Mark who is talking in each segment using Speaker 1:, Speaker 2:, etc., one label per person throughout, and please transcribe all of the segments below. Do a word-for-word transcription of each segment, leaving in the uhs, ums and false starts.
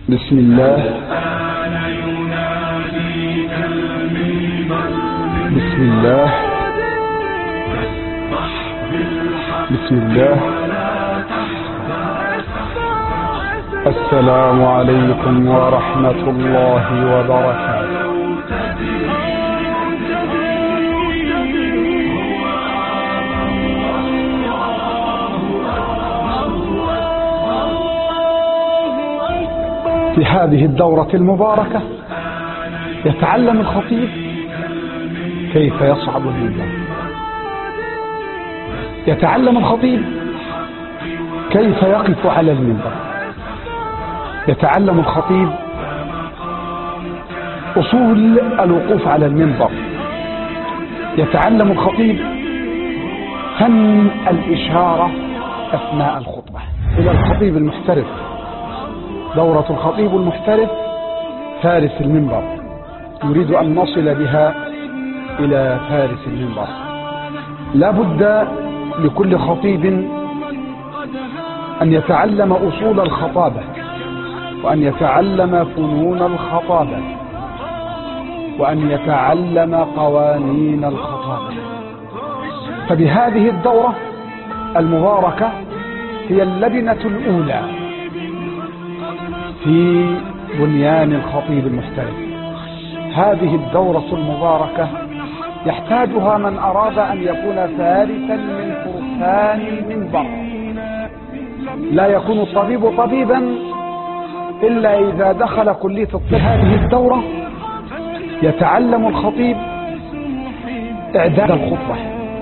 Speaker 1: بسم الله بسم الله بسم الله. السلام عليكم ورحمة الله وبركاته. في هذه الدورة المباركة يتعلم الخطيب كيف يصعد المنبر، يتعلم الخطيب كيف يقف على المنبر، يتعلم الخطيب أصول الوقوف على المنبر، يتعلم الخطيب فن الإشارة أثناء الخطبة. إلى الخطيب المحترف، دورة الخطيب المحترف فارس المنبر، يريد أن نصل بها إلى فارس المنبر. لا بد لكل خطيب أن يتعلم أصول الخطابة، وأن يتعلم فنون الخطابة، وأن يتعلم قوانين الخطابة. فبهذه الدورة المباركة هي اللبنة الأولى في بنيان الخطيب المحترف. هذه الدورة المباركة يحتاجها من أراد أن يكون فارسا من فرسان المنبر. لا يكون الطبيب طبيبا إلا إذا دخل كلية الطب. هذه الدورة يتعلم الخطيب إعداد الخطبة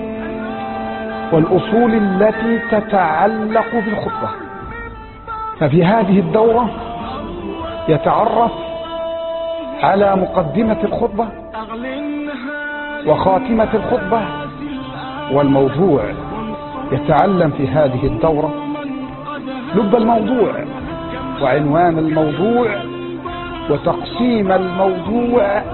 Speaker 1: والأصول التي تتعلق بالخطبة. ففي هذه الدورة يتعرف على مقدمة الخطبة وخاتمة الخطبة والموضوع. يتعلم في هذه الدورة لب الموضوع وعنوان الموضوع وتقسيم الموضوع،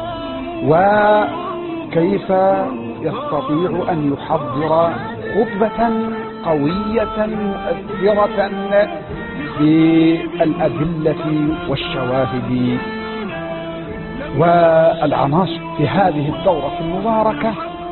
Speaker 1: وكيف يستطيع أن يحضر خطبة قوية مؤثرة بالأدلة والشواهد والعناصر. في هذه الدورة المباركة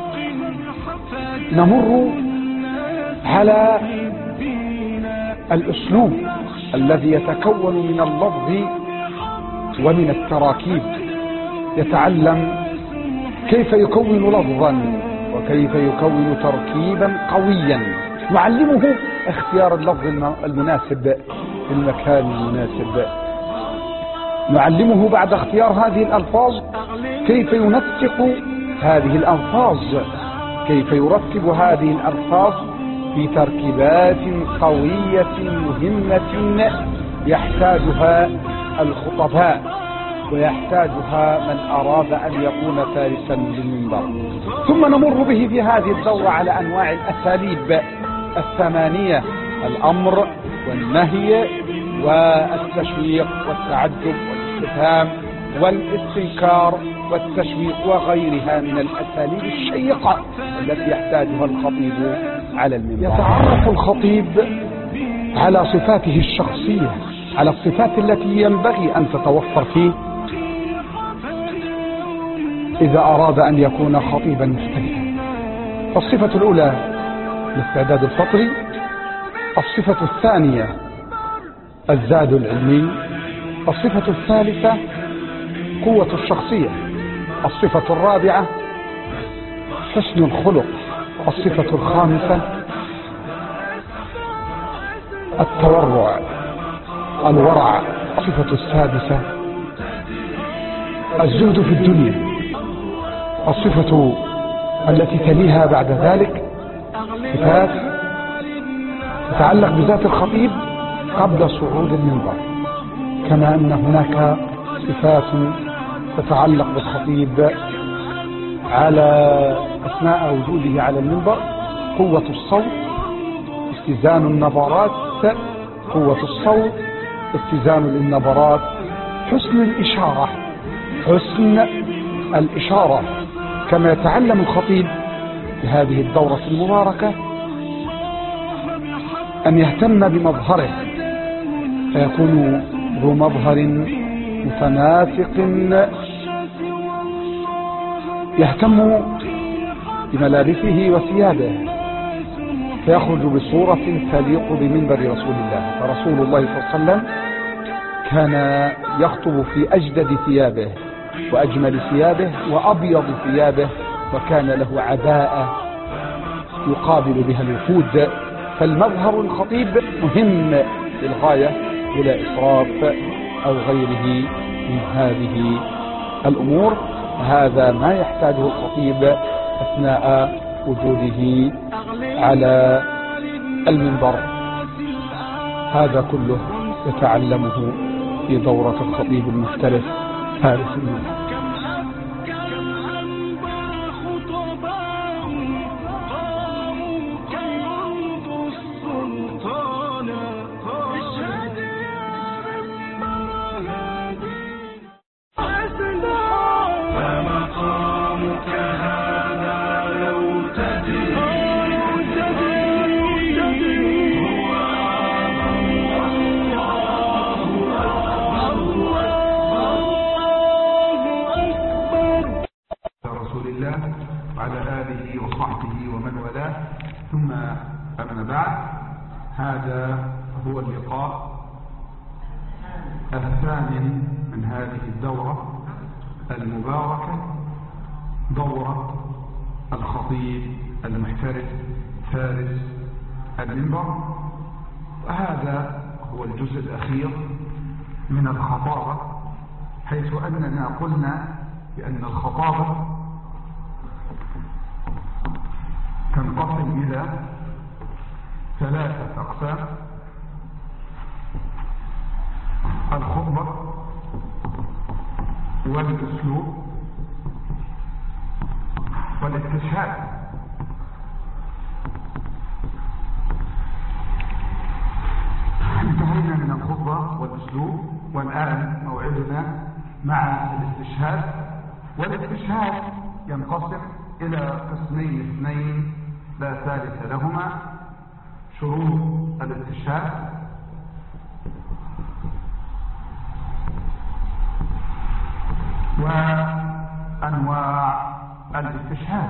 Speaker 1: نمر على الأسلوب الذي يتكون من اللفظ ومن التراكيب. يتعلم كيف يكون لفظا وكيف يكون تركيبا قويا. نعلمه اختيار اللفظ المناسب في المكان المناسب. نعلمه بعد اختيار هذه الألفاظ كيف ينسق هذه الألفاظ، كيف يرتب هذه الألفاظ في تركيبات قوية مهمة يحتاجها الخطباء ويحتاجها من أراد أن يكون فارسا للمنبر. ثم نمر به في هذه الدورة على أنواع الأساليب الثمانية: الأمر والنهي والتشويق والتعجب والاستفهام والاستنكار والتشويق وغيرها من الأساليب الشيقة التي يحتاجها الخطيب على المنبر. يتعرف الخطيب على صفاته الشخصية، على الصفات التي ينبغي أن تتوفر فيه إذا أراد أن يكون خطيبا محترفا. الصفة الأولى الاستعداد الفطري، الصفة الثانية الزاد العلمي، الصفة الثالثة قوة الشخصية، الصفة الرابعة حسن الخلق، الصفة الخامسة التورع الورع، الصفة السادسة الزهد في الدنيا، الصفة التي تليها بعد ذلك صفات تتعلق بذات الخطيب قبل صعود المنبر، كما أن هناك صفات تتعلق بالخطيب على أثناء وجوده على المنبر: قوة الصوت، اتزان النبرات، قوة الصوت، اتزان النبرات، حسن الإشارة، حسن الإشارة. كما يتعلم الخطيب في هذه الدورة المباركة أن يهتم بمظهره فيكون ذو مظهر متناسق يهتم بملابسه وثيابه، فيخرج بصورة تليق بمنبر رسول الله. فرسول الله صلى الله عليه وسلم كان يخطب في أجدد ثيابه وأجمل ثيابه وأبيض ثيابه، وكان له عباءة يقابل بها الوفود. فالمظهر الخطيب مهم للغاية بلا إسراف أو غيره من هذه الأمور. هذا ما يحتاجه الخطيب أثناء وجوده على المنبر. هذا كله يتعلمه في دورة الخطيب المحترف فارس المنبر.
Speaker 2: وعلى آله وصحبه ومن والاه، ثم أما بعد، هذا هو اللقاء الثامن من هذه الدورة المباركة، دورة الخطيب المحترف فارس المنبر. وهذا هو الجزء الأخير من الخطابة، حيث أننا قلنا بأن الخطابة تنقسم إلى ثلاثة أقسام: الخطبة والأسلوب والاستشهاد. انتهينا من الخطبة والأسلوب، والآن موعدنا مع الاستشهاد. والاستشهاد ينقسم إلى قسمين اثنين لا ثالث لهما: شروط الاستشهاد وأنواع الاستشهاد.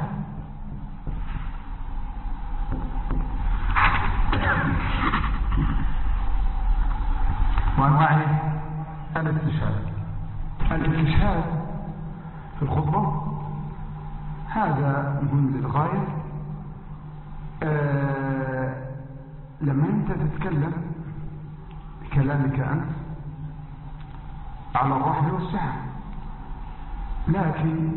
Speaker 2: وأنواع الاستشهاد. الاستشهاد في الخطبة هذا مهم للغاية. آه لما أنت تتكلم بكلامك أنت على الرحب والسعة، لكن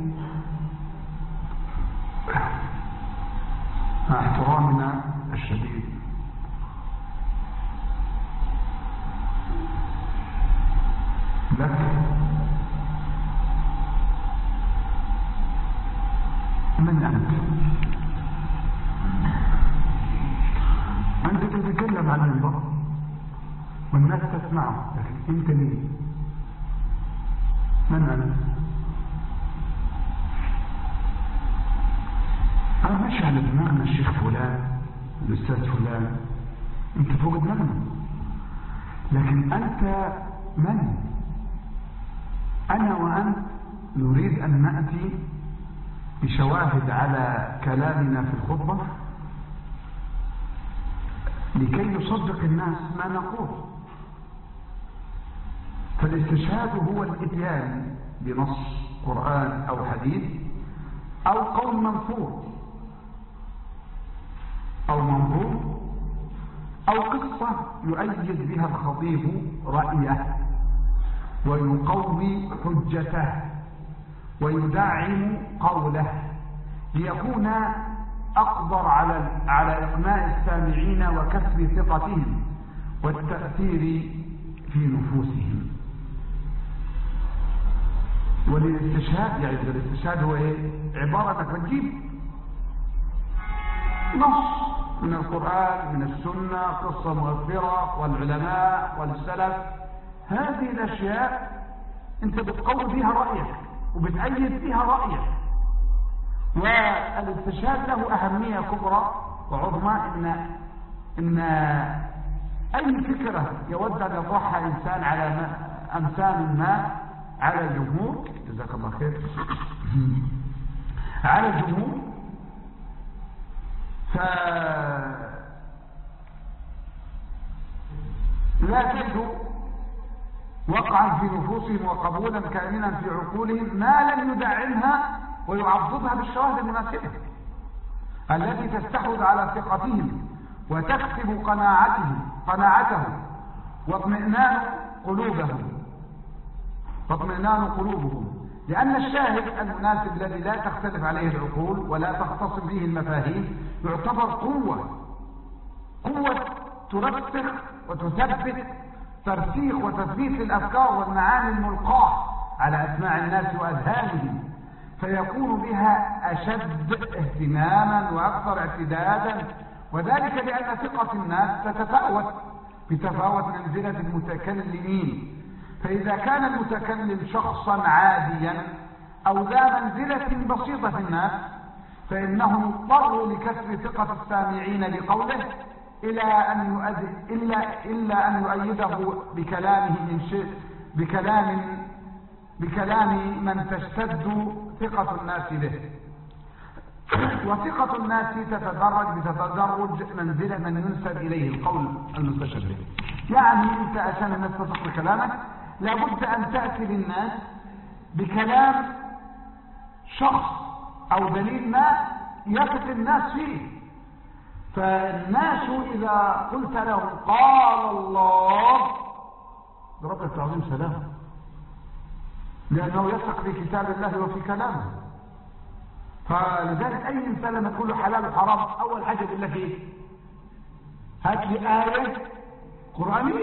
Speaker 2: مع احترامنا الشديد لك من أنت؟ أنت تتكلم عن المنبر والناس تسمعه، لكن أنت مين؟ من أنت؟ أنا ماشي على دماغنا الشيخ فلان، الأستاذ فلان، أنت فوق دماغنا، لكن أنت من؟ أنا وأنت نريد أن نأتي بشواهد على كلامنا في الخطبة لكي يصدق الناس ما نقول. فالاستشهاد هو الاتيان بنص قرآن أو حديث أو قول منثور أو منظور أو قصة يؤيد بها الخطيب رأيه ويقوي حجته ويدعم قوله، ليكون أقدر على على إقناع السامعين وكسب ثقتهم والتأثير في نفوسهم. وللاستشهاد، يعني الاستشهاد هو ايه؟ عبارة تجيب نص من القرآن، من السنة، قصة مؤثرة والعلماء والسلف، هذه الأشياء أنت بتقوي بها رأيك وبتأيد بها رأيك. والاستشهاد له أهمية كبرى وعظمى، إن إن أي فكرة يود أن يطرحها إنسان على ما أمثال ما على الجمهور، جزاك الله خير، على الجمهور، فلا تجد وقعا في نفوسهم وقبولا كامنا في عقولهم ما لم يدعمها ويعضدها بالشواهد المناسبة التي تستحوذ على ثقتهم وتكسب قناعتهم قناعتهم واطمئنان قلوبهم واطمئنان قلوبهم لأن الشاهد المناسب الذي لا تختلف عليه العقول ولا تختصم به المفاهيم يعتبر قوة قوة ترسخ وتثبت ترسيخ وتثبيت الأفكار والمعاني الملقاة على أسماع الناس وأذهانهم، فيكون بها أشد اهتماما وأكثر اعتدادا، وذلك لأن ثقة الناس تتفاوت بتفاوت منزلة المتكلمين، فإذا كان المتكلم شخصا عاديا أو ذا منزلة بسيطة في الناس فإنه يضطر لكسر ثقة السامعين لقوله إلى أن يؤذي إلا إلا أن يؤيده بكلامه من شيء بكلام بكلام من تشتد ثقة الناس به، وثقة الناس تتدرج بتدرج منزلة من ينسب إليه القول المستشهد به. يعني أنت عشان الناس تثق بكلامك لابد أن تأتي للناس بكلام شخص أو دليل ما يثق الناس فيه، فالناس إذا قلت لهم قال الله برب التعظيم سلام، لأنه يثق في كتاب الله وفي كلامه. فلذلك أي إنسان لما تقول له حلال وحرام أول حاجة يقول لك إيه؟ هات لي آية قرآنية.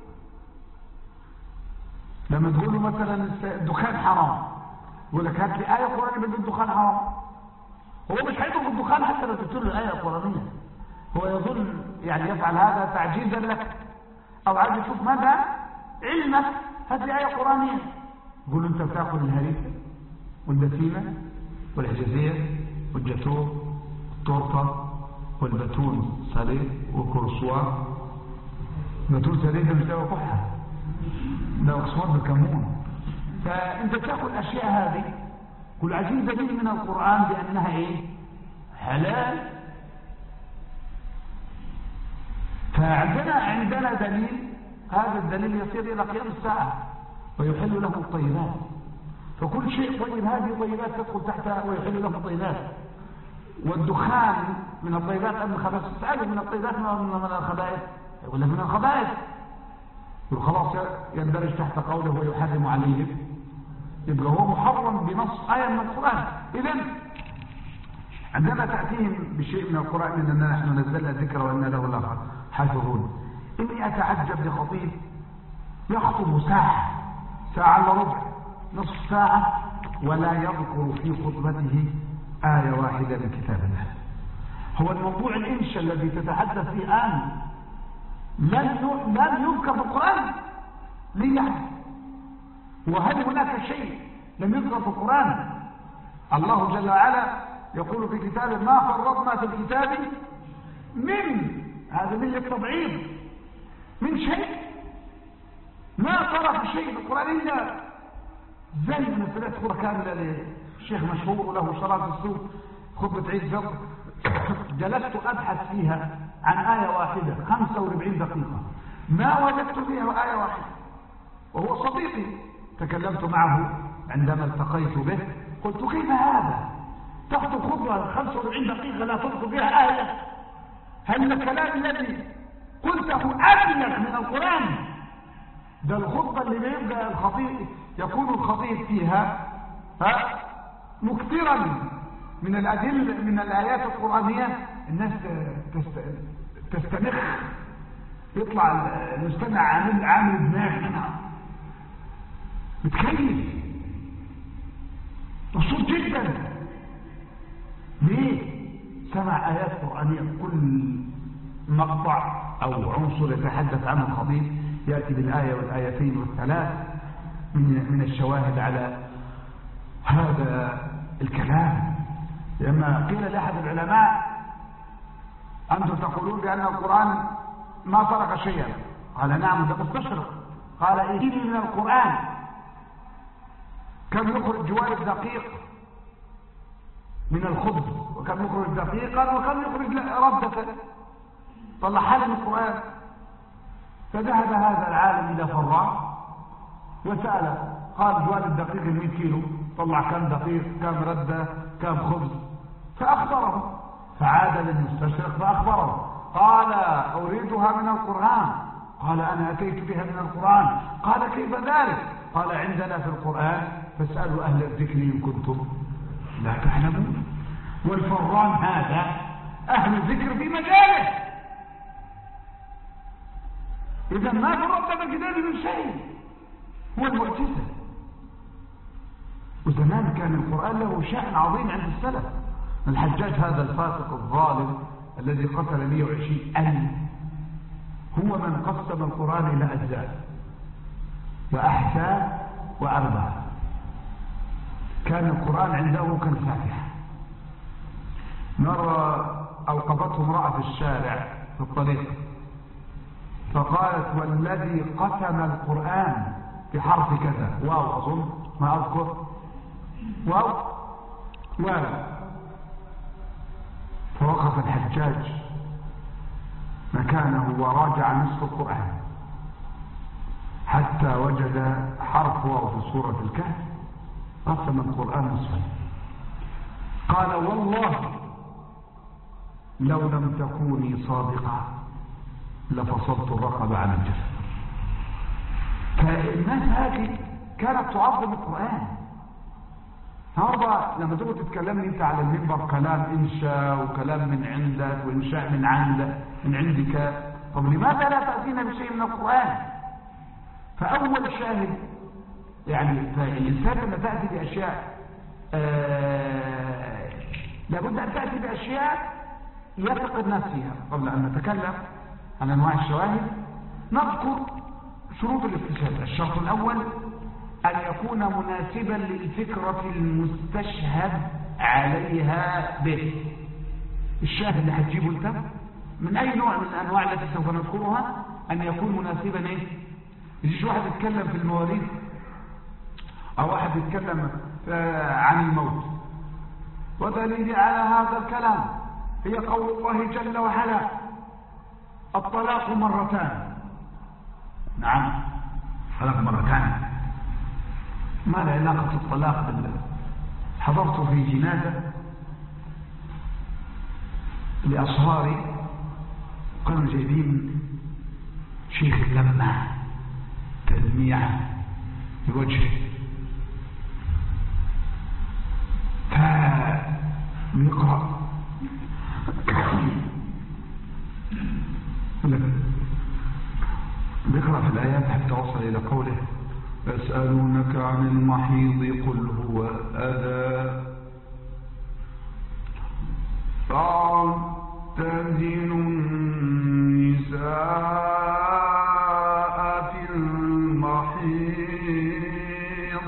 Speaker 2: لما تقول له مثلا الدخان حرام يقول لك هات لي آية قرآنية بدون الدخان حرام. هو مش هيدخل الدخان حتى لو تقول له الآية القرآنية، هو يظن يعني يفعل هذا تعجيزا لك أو عايز يشوف ماذا علمك. هات لي آية قرآنية. يقول له أنت بتاكل الهريسة والبسيمة والحجازية والجاتو والتورته والباتون ساليه والكروسوا. باتون ساليه ده بيساوي كحه، ده اكسوار بالكمون. فانت تاكل الاشياء هذه كل عايزين دليل من القران بانها ايه؟ حلال. فعندنا عندنا دليل، هذا الدليل يصير الى قيام الساعه ويحل له الطيبات، فكل شيء طيب هذه طيبات تدخل تحتها ويحل له الطيبات. والدخان من الطيبات أم الخبائث؟ تسأله من الطيبات من الخبائث؟ يقول لك من الخبائث. يقول خلاص يندرج تحت قوله ويحرم عليهم، يبقى هو محرم بنص آية من القرآن. إذن عندما تأتيهم بشيء من القرآن إننا نحن نزلنا الذكر وإنا له لحافظون، إني أتعجب لخطيب يخطب ساعة ساعة إلا ربع نصف ساعة ولا يذكر في خطبته آية واحدة من كتاب الله. هو الموضوع الإنشاء الذي تتحدث فيه الآن لم يذكر في القرآن. ليه يعني؟ وهل هناك شيء لم يذكر في القرآن؟ الله جل وعلا يقول في كتابه ما فرطنا في الكتاب من، هذا من التبعيض، من شيء ما ترى في شيء في القرآن إلا زي من ثلاث خطبة كاملة للشيخ مشهور وله شراب السوق خطبة عيد فطر، جلست أبحث فيها عن آية واحدة خمسة وأربعين دقيقة ما وجدت فيها آية واحدة، وهو صديقي تكلمت معه عندما التقيت به قلت كيف هذا؟ تخطب خطبة خمسة وأربعين دقيقة لا تذكر فيها آية؟ هل الكلام الذي قلته أبلغ من القرآن؟ ده الخطبة اللي بيبقى الخطيب يكون الخطيب فيها ها مكثرا من الأدلة من الآيات القرآنية، الناس تستنخ، يطلع المستمع عامل عامل دماغ منها متكيف مبسوط جدا. ليه؟ سمع آيات قرآنية كل مقطع أو عنصر يتحدث عنه الخطيب يأتي بالآية والآيتين والثلاث من من الشواهد على هذا الكلام. لما قيل لأحد العلماء أنتم تقولون بأن القرآن ما سرق شيئا. قال نعم ده مستشرق. قال ائتني من القرآن كم يخرج جوار الدقيق من الخبز، وكم يخرج دقيقا، وكم يخرج ردة. طلع حاله من القرآن. فذهب هذا العالم إلى فراء وسأله، قال جوار الدقيق المئة كيلو، طلع كم دقيق، كم ردة، كم خبز، فأخبره. فعاد للمستشرق فأخبره، قال أريدها من القرآن. قال أنا أتيت بها من القرآن. قال كيف ذلك؟ قال عندنا في القرآن فاسألوا أهل الذكر إن كنتم لا تعلمون. والفران هذا أهل الذكر في مجاله، إذا ما ترتب الكتاب من شيء، هو المعجزة. وزمان كان القرآن له شأن عظيم عند السلف. الحجاج هذا الفاسق الظالم الذي قتل مئة وعشرين ألف هو من قسم القرآن إلى أجزاء وأحساب وأربعة. كان القرآن عنده كالفاتحة. مرة أوقفته امرأة في الشارع في الطريق فقالت والذي قسم القرآن بحرف كذا، واو أظن ما أذكر، واو واو. فوقف الحجاج مكانه وراجع نصف القرآن حتى وجد حرف واو في سورة الكهف، قسم القرآن نصفين. قال والله لو لم تكوني صادقة لفصلت الرقبة عن الجسد. فالناس هذه كانت تعظم القرآن. النهارده لما تقول تتكلمني انت على المنبر كلام انشاء وكلام من عندك وانشاء من عندك من عندك، طب لماذا لا تأتينا بشيء من القرآن؟ فأول شاهد يعني الإنسان لما تأتي بأشياء آه لابد أن تأتي بأشياء يثق الناس فيها. قبل أن نتكلم عن أنواع الشواهد نذكر شروط الاستشهاد. الشرط الأول أن يكون مناسبا للفكرة المستشهد عليها به. الشاهد اللي هتجيبه انت من أي نوع من الأنواع التي سوف نذكرها أن يكون مناسبا إيه؟ يجيش واحد يتكلم في المواريث أو واحد يتكلم عن الموت، ودليل على هذا الكلام هي قول الله جل وعلا الطلاق مرتان. نعم الطلاق مرتان. ما له علاقة الطلاق بالله؟ حضرت في جنازة لأصهاري كانوا جايبين شيخ لمع تلميع بوجهه، فبيقرأ بيقرأ في الآيات حتى وصل إلى قوله يسألونك عن المحيض قل هو أذى فاعتزلوا النساء في المحيض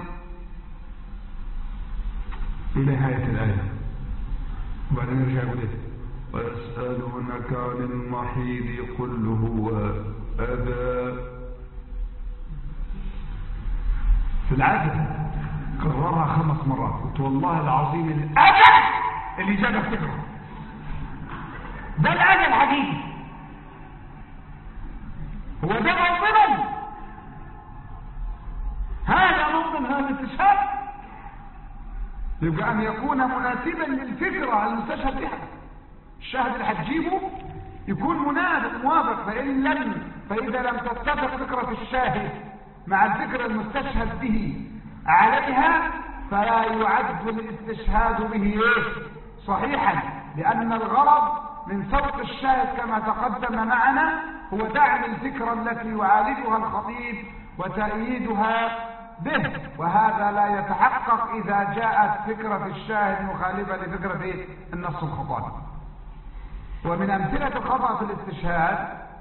Speaker 2: إلى نهاية الآية. وبعدين نرجع يقول ويسألونك عن المحيض قل هو أذى. في العادة كررها خمس مرات. قلت والله العظيم الأذى اللي جاب افتكره ده الأذى الحقيقي، هو ده موطنا. هذا موطن هذا الاستشهاد يبقى أن يكون مناسبا للفكرة المستشهد بها. الشاهد اللي هتجيبه يكون مناسب موافق، فإن لم فإذا لم تتفق فكرة الشاهد مع الذكر المستشهد به عليها فلا يعد الاستشهاد به صحيحا، لأن الغرض من سوق الشاهد كما تقدم معنا هو دعم الفكرة التي يعالجها الخطيب وتأييدها به، وهذا لا يتحقق إذا جاءت فكرة الشاهد مخالفة لفكرة النص الخطابي. ومن أمثلة الخطأ في الاستشهاد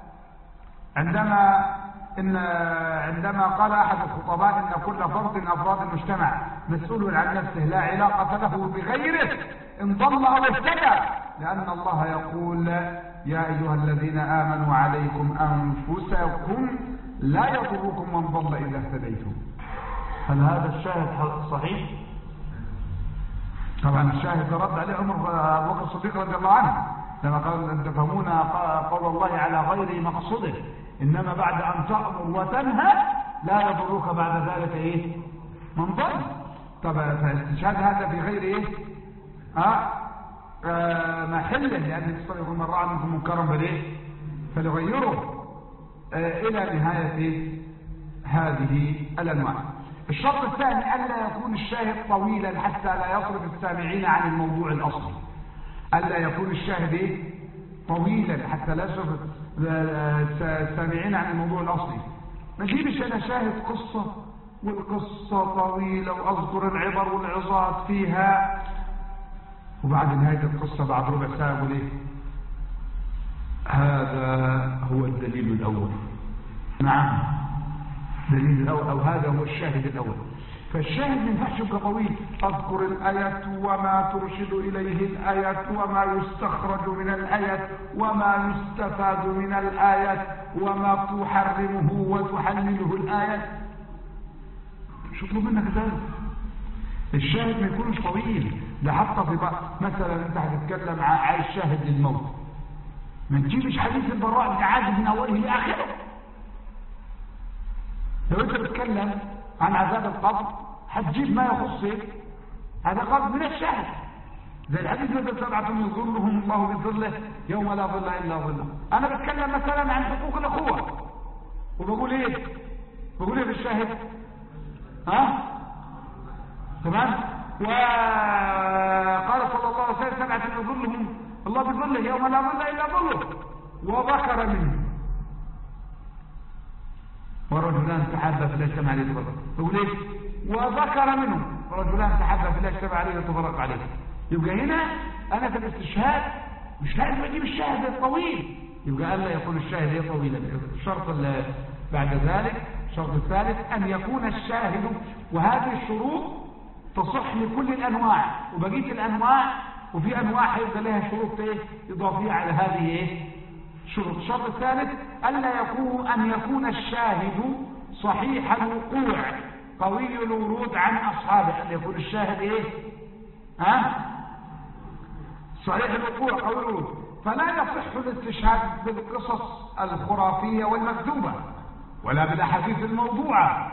Speaker 2: عندما إن عندما قال أحد الخطباء إن كل فرد من أفراد المجتمع مسؤول عن نفسه لا علاقة له بغيره إن ضل أو اهتدى، لأن الله يقول يا أيها الذين آمنوا عليكم أنفسكم لا يضركم من ضل إذا اهتديتم. هل هذا الشاهد صحيح؟ طبعا الشاهد رد عليه عمر أبو بكر الصديق رضي الله عنه لما قال أن تفهمون قول الله على غير مقصده، إنما بعد أن تأمر وتنهى لا يضرك بعد ذلك إيه؟ من ضل. طبعا فالاستشهاد هذا في غير إيه؟ آه آه محله، لأن يقول من رأى منكم منكرا فليه فليغيره آه إلى نهاية هذه الأنواع. الشرط الثاني ألا يكون الشاهد طويلا حتى لا يصرف السامعين عن الموضوع الأصلي. ألا يكون الشاهد إيه؟ طويلا حتى لا يصرف السامعين عن الموضوع الأصلي. ما تجيبش أنا شاهد قصة والقصة طويلة وأذكر العبر والعظات فيها، وبعد نهاية القصة بعد ربع ساعة أقول إيه؟ هذا هو الدليل الأول. نعم دليل الأول، أو هذا هو الشاهد الأول. فالشاهد من ينفعش يبقى طويل. أذكر الآيات وما ترشد إليه الآيات وما يستخرج من الآيات وما يستفاد من الآيات وما تحرمه وتحلله الآيات. شو يطلب منك ذلك؟ الشاهد ما يكونش طويل. ده حتى في بعض مثلا انت هتتكلم عن الشاهد للموت، ما تجيبش حديث البراء بن عازب من اوله لاخره. لو انت بتتكلم عن عذاب القبر هتجيب ما يخص هذا قبر من الشاهد، زي الحديث الذي سبعة يظلهم الله بظله يوم لا ظل الا ظله. انا بتكلم مثلا عن حقوق الاخوه وبقول ايه؟ بقول ايه في الشاهد؟ ها؟ تمام؟ وقال صلى الله عليه وسلم سبعة يظلهم الله بظله يوم لا ظل الا ظله، وذكر منه ورجلان تحابا فلا اجتمع عليه تفرق. يقول ايه؟ وذكر منه ورجلان تحابا فلا اجتمع عليه تفرق عليه. يبقى هنا انا في الاستشهاد مش لازم اجيب الشاهد الطويل، يبقى الا يكون الشاهد ايه طويلا. الشرط اللي بعد ذلك الشرط الثالث ان يكون الشاهد، وهذه الشروط تصح لكل الانواع وبقيه الانواع، وفي انواع هيبقى لها شروط ايه اضافيه على هذه ايه شروط. الشرط الثالث الا يكون ان يكون الشاهد صحيح الوقوع قوي الورود عن اصحابه. ان يكون الشاهد ايه ها صحيح الوقوع قوي الورود. فلا يصح الاستشهاد بالقصص الخرافيه والمكذوبه ولا بالاحاديث الموضوعه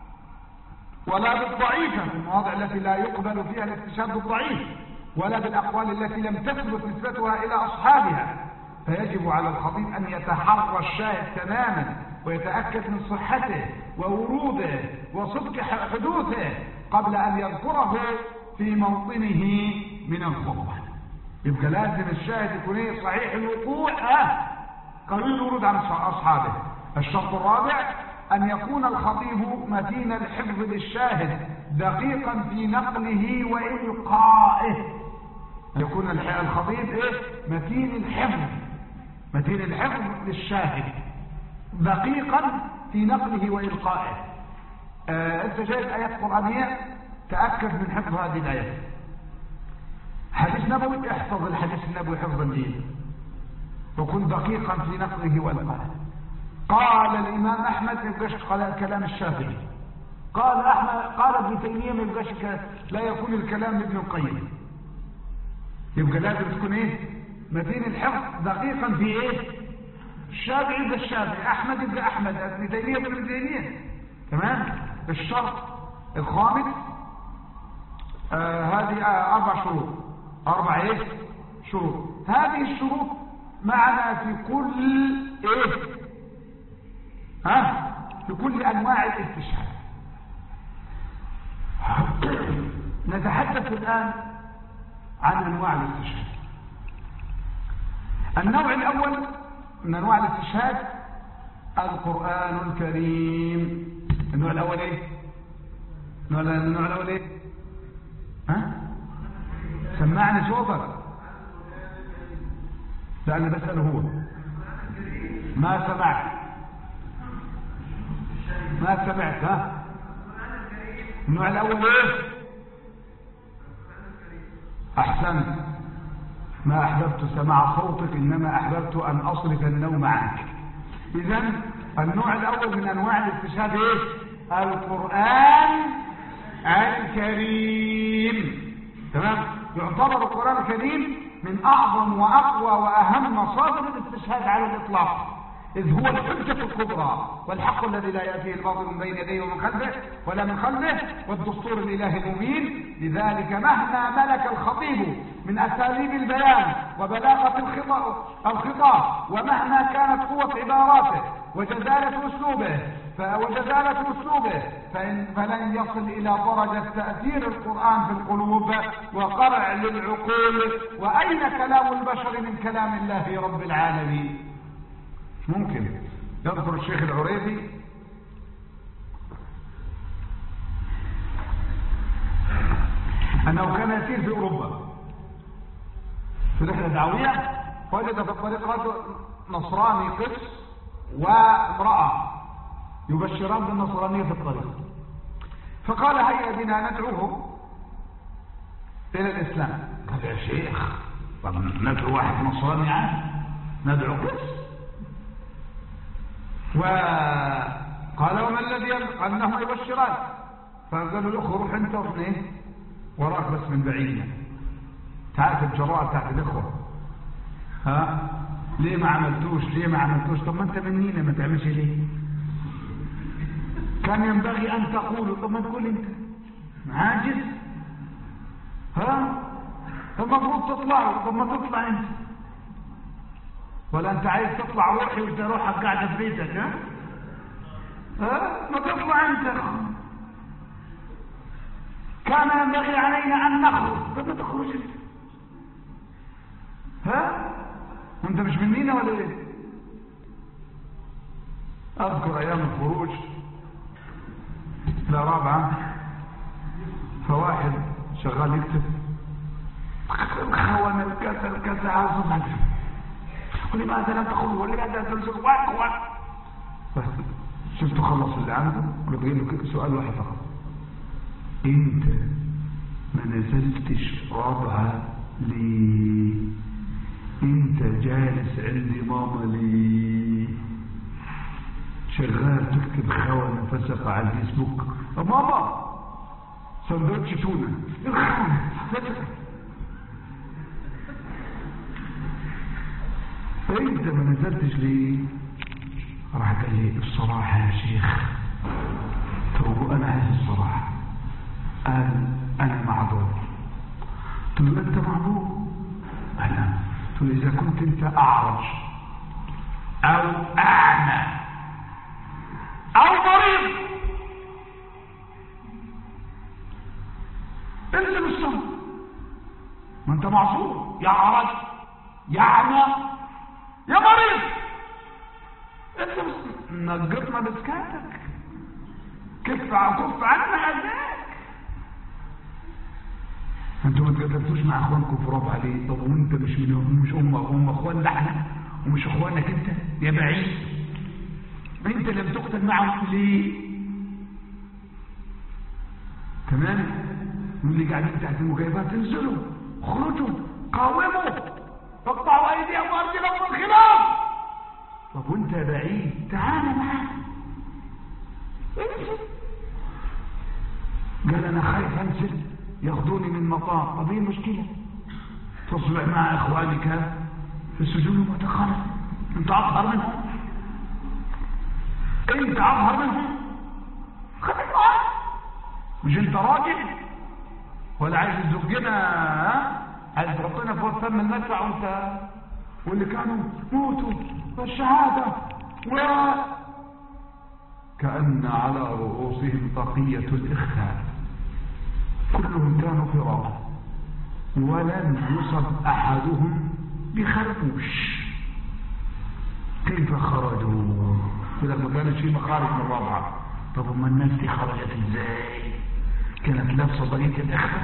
Speaker 2: ولا بالضعيفه في المواضع التي لا يقبل فيها الاستشهاد بالضعيف، ولا بالاقوال التي لم تثبت نسبتها الى اصحابها. فيجب على الخطيب أن يتحرى الشاهد تماما ويتأكد من صحته ووروده وصدق حدوثه قبل أن يذكره في موطنه من الخطبة. يبقى لازم الشاهد يكون ايه صحيح الوقوع اه قوي الورود عن أصحابه. الشرط الرابع أن يكون الخطيب متين الحفظ للشاهد دقيقا في نقله وإلقائه. أن يكون الخطيب ايه متين الحفظ متين الحفظ للشاهد دقيقا في نقله وإلقائه. آه انت جايب آيات قرآنية تأكد من حفظ هذه الآيات. حديث نبوي احفظ الحديث النبوي حفظا جيدا وكن دقيقا في نقله وإلقائه. قال الإمام أحمد يبقاش كلام الشافعي، قال أحمد قال ابن تيمية ما يبقاش لا يكون الكلام لابن القيم. يبقى لازم تكون ايه متين الحفظ دقيقا في ايه الشافعي يبقى الشافعي، احمد يبقى احمد، ابن تيميه يبقى ابن تيميه. تمام. الشرط الخامس آه هذه آه اربع شروط اربع ايه شروط. هذه الشروط معنا في كل ايه ها في كل انواع الاستشهاد. نتحدث الان عن انواع الاستشهاد. النوع الاول من انواع الاستشهاد القرآن الكريم. النوع الاول ايه النوع الاول ايه ها سمعني صوتك. لا انا بسأله هو ما سمعت ما سمعت ها النوع الاول ايه احسنت ما أحببت سماع صوتك إنما أحببت أن أصرف النوم عنك. إذن النوع الأول من أنواع الاستشهاد إيه؟ القرآن الكريم. تمام؟ يعتبر القرآن الكريم من أعظم وأقوى وأهم مصادر الاستشهاد على الإطلاق، إذ هو الحجة الكبرى والحق الذي لا يأتيه الباطل من بين يديه ومن خلفه ولا من خلفه والدستور الإلهي المبين. لذلك مهما ملك الخطيب من أساليب البيان وبلاغة الخطاب ومهما كانت قوة عباراته وجزالة أسلوبه وجزالة أسلوبه فإن فلن يصل إلى درجة تأثير القرآن في القلوب وقرع للعقول. وأين كلام البشر من كلام الله رب العالمين؟ ممكن. يذكر الشيخ العريبي أنه كان يسير في أوروبا في رحلة دعوية، وجد في الطريق رجل نصراني قس وامرأة يبشران بالنصرانية في الطريق، فقال هيا بنا ندعوه إلى الإسلام. قال يا شيخ طب ندعو واحد نصراني عنه، ندعو قس؟ وقال وما الذي قال انهم يبشران؟ فقالوا له روح انت واثنين وراك بس من بعيد، تعرف الجراءه بتاعت الاخوه، ها ليه ما عملتوش ليه ما عملتوش طب ما انت منينا ما تعملش ليه؟ كان ينبغي ان تقولوا طب ما تقول انت عاجز، ها المفروض تطلعوا طب ما تطلع انت، ولا انت عايز تطلع روحي وانت روحك قاعده في بيتك؟ ها ها ما تطلع انت. كان ينبغي علينا ان نخرج طب ما تخرج انت، ها انت مش منينا ولا ايه؟ اذكر ايام الخروج لا رابعه، فواحد شغال يكتب خون الكسل كسل عاصم ولماذا لم تخرج ولماذا تنزل واك واك. شفته خلص اللي عنده وبقي له سؤال واحد فقط، انت ما نزلتش رابعه ليه؟ انت جالس عند ماما ليه؟ شغال تكتب خونه فسق على الفيسبوك ماما سندوتش تونه انت ما نزلتش ليه؟ راح قال لي الصراحه يا شيخ تو انا عايز الصراحه، قال انا معذور. قلت له انت معذور؟ انا قلت له اذا كنت انت اعرج او اعمى او مريض انزل الصمت، ما انت معذور، يا اعرج يا اعمى يا مريض انت نقطنا بسكاتك كف عطف عنا عزاك. انتوا ما تقدرتوش مع اخوانكم في رابعه ليه؟ طب وانت مش من مش ام ام اخوان احنا ومش اخوانك انت يا بعيد؟ انت لم تقتل معهم ليه؟ تمام؟ واللي قاعدين تحت المكيفات انزلوا اخرجوا قاوموا اقطعوا ايديهم وارجلهم بالخلاف. طب وانت بعيد تعال معانا. قال انا خايف انزل ياخذوني من مطار. طب ايه المشكله؟ تصبح مع اخوانك في السجون وتخرج، انت اظهر منهم، انت اظهر منهم، خليك معاك. مش انت راجل ولا عايز تزقنا؟ ها عايز ربنا فوق فم المدفع وانت واللي كانوا موتوا والشهاده و كأن على رؤوسهم طاقية الإخفاء، كلهم كانوا فرارا ولم يصب أحدهم بخربوش. كيف خرجوا؟ إذا ما كانش في مخارج من الرابعة. طب وما الناس دي خرجت ازاي؟ كانت لابسة طاقية الإخفاء.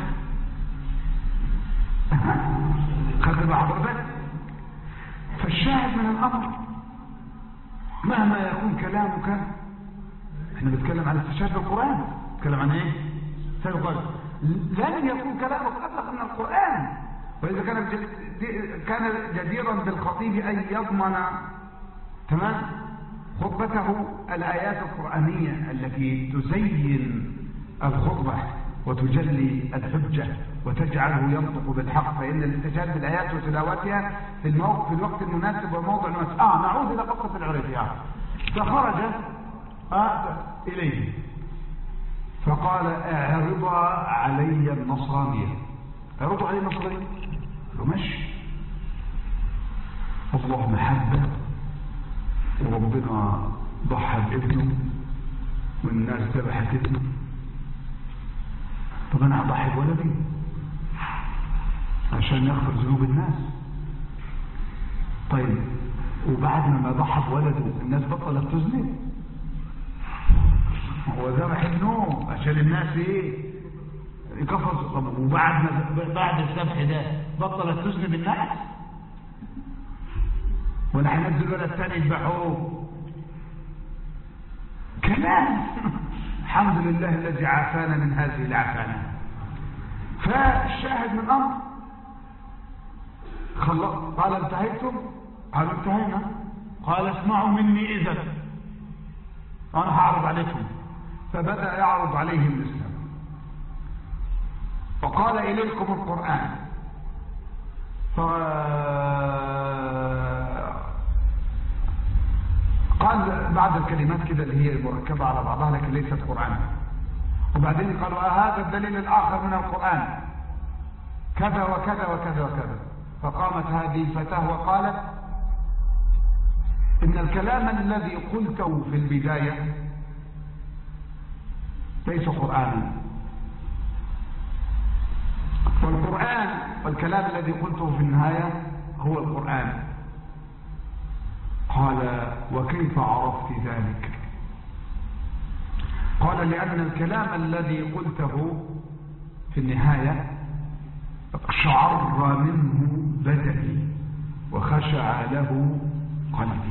Speaker 2: خذ بعض. فالشاهد من الأمر مهما يكون كلامك، احنا بنتكلم عن استشهاد القرآن، بنتكلم عن ايه؟ استشهاد القرآن. لن يكون كلامك أبلغ من القرآن، وإذا كان كان جديرا بالخطيب أن يضمن تمام خطبته الآيات القرآنية التي تزين الخطبة وتجلي الحجة وتجعله ينطق بالحق، فإن الاستشهاد بالآيات وتلاوتها في الموقف في الوقت المناسب والموضع المناسب. آه نعود إلى قصة العريفيات. فخرج آه إليه فقال اعرض علي النصرانية. اعرض علي النصرانية قالوا ماشي. الله محبة وربنا ضحى بابنه والناس ذبحت ابنه، طب انا هضحي بولدي عشان يغفر ذنوب الناس. طيب وبعد ما ضحى بولده الناس بطلت تذنب، هو ذبح ابنه عشان الناس ايه يكفر. وبعد ما بعد الذبح ده بطلت تذنب الناس، ولا هينزل ولد ثاني يذبحوه كمان. الحمد لله الذي عافانا من هذه العفانة. فالشاهد من الأمر قال انتهيتم؟ قالوا انتهينا. قال اسمعوا مني إذا أنا هعرض عليكم. فبدأ يعرض عليهم الإسلام وقال إليكم القرآن. قال بعد الكلمات كده اللي هي مركبة على بعضها لكن ليست قرآن. وبعدين قالوا آه هذا الدليل الآخر من القرآن كذا وكذا وكذا وكذا. فقامت هذه الفتاة وقالت إن الكلام الذي قلته في البداية ليس قرآنا، والقرآن والكلام الذي قلته في النهاية هو القرآن. قال وكيف عرفت ذلك؟ قال لأن الكلام الذي قلته في النهاية شعر منه بدني وخشع له قلبي.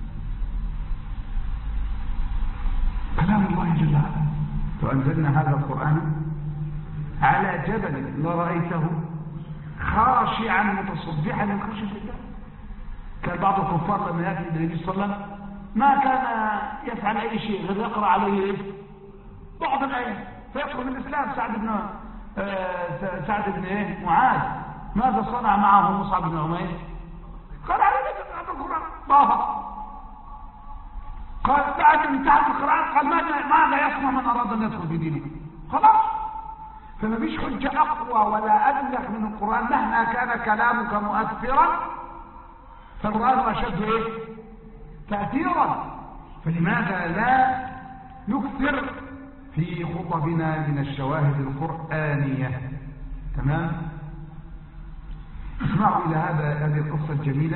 Speaker 2: كلام الله جل وعلا. وأنزلنا هذا القرآن على جبل لرأيته خاشعا متصدعا من خشية الله. كان بعض الكفار لما يأتي النبي صلى الله عليه وسلم ما كان يفعل أي شيء غير يقرأ عليه بعض الآيات فيدخل من الإسلام. سعد بن آه سعد بن إيه معاذ ماذا صنع معه مصعب بن عمير؟ قال على هذا القرآن طه. قال بعد من تحت القرآن قال ماذا ماذا يصنع من أراد أن يدخل في دينه؟ خلاص. فما فيش حجة أقوى ولا أبلغ من القرآن مهما كان كلامك مؤثرا، فالقرآن أشد إيه؟ تأثيرا. فلماذا لا نكثر في خطبنا من الشواهد القرآنية؟ تمام. اسمعوا إلى هذا هذه القصة الجميلة.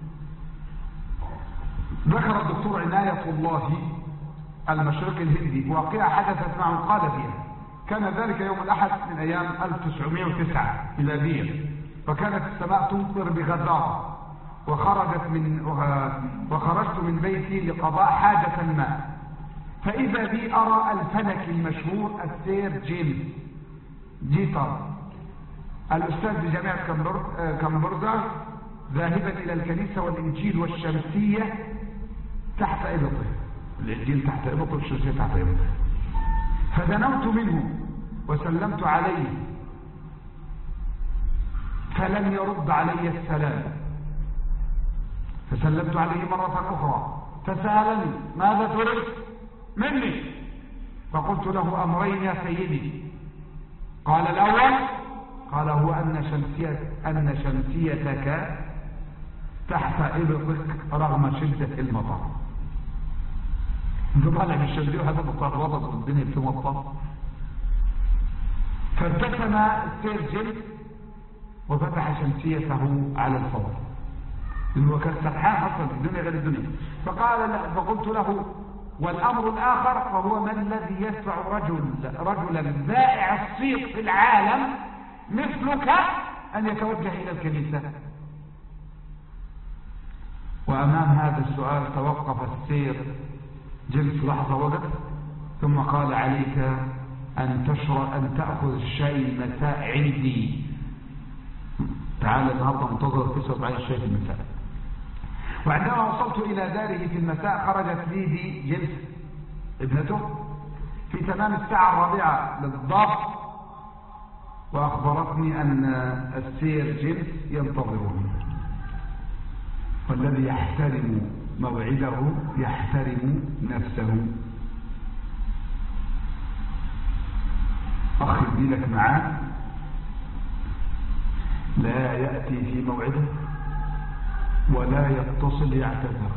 Speaker 2: ذكر الدكتور عناية الله المشرقي الهندي واقعة حدثت معه قال فيها كان ذلك يوم الأحد من أيام ألف وتسعمائة وتسعة ميلادية، وكانت السماء تمطر بغزارة، وخرجت من وخرجت من بيتي لقضاء حاجة ما، فإذا بي أرى الفلك المشهور السير جيم جيتر الأستاذ بجامعة كامبرزا ذاهبا إلى الكنيسة والإنجيل والشمسية تحت إبطه. الإنجيل تحت إبطه والشمسية تحت إبطه. فدنوت منه وسلمت عليه فلم يرد علي السلام، فسلمت عليه مرة أخرى فسألني ماذا تريد مني؟ فقلت له أمرين يا سيدي. قال الأول قال هو أن شمسية أن شمسيتك تحت إبطك رغم شدة المطر. انت طالع من الشمسية وهذا مقربة والدنيا بتمطر. فابتسم السيرجل وفتح شمسيته على الفور لأنه كان سرحان أصلا الدنيا غير الدنيا. فقال له فقلت له والأمر الآخر فهو ما الذي يدفع رجل رجلا بائع الصيت في العالم مثلك أن يتوجه إلى الكنيسة؟ وأمام هذا السؤال توقف السير جلس لحظة وقت ثم قال عليك أن تشرب أن تأخذ الشاي المساء عندي تعال النهارده منتظر تسعة وأربعين شيء في المساء. وعندما وصلت إلى داره في المساء خرجت ليدي جيمس ابنته في تمام الساعة الرابعة بالضبط، وأخبرتني أن السير جيمس ينتظرني، والذي يحترم موعده يحترم نفسه. أخي لك معاه لا يأتي في موعده ولا يتصل يعتذر،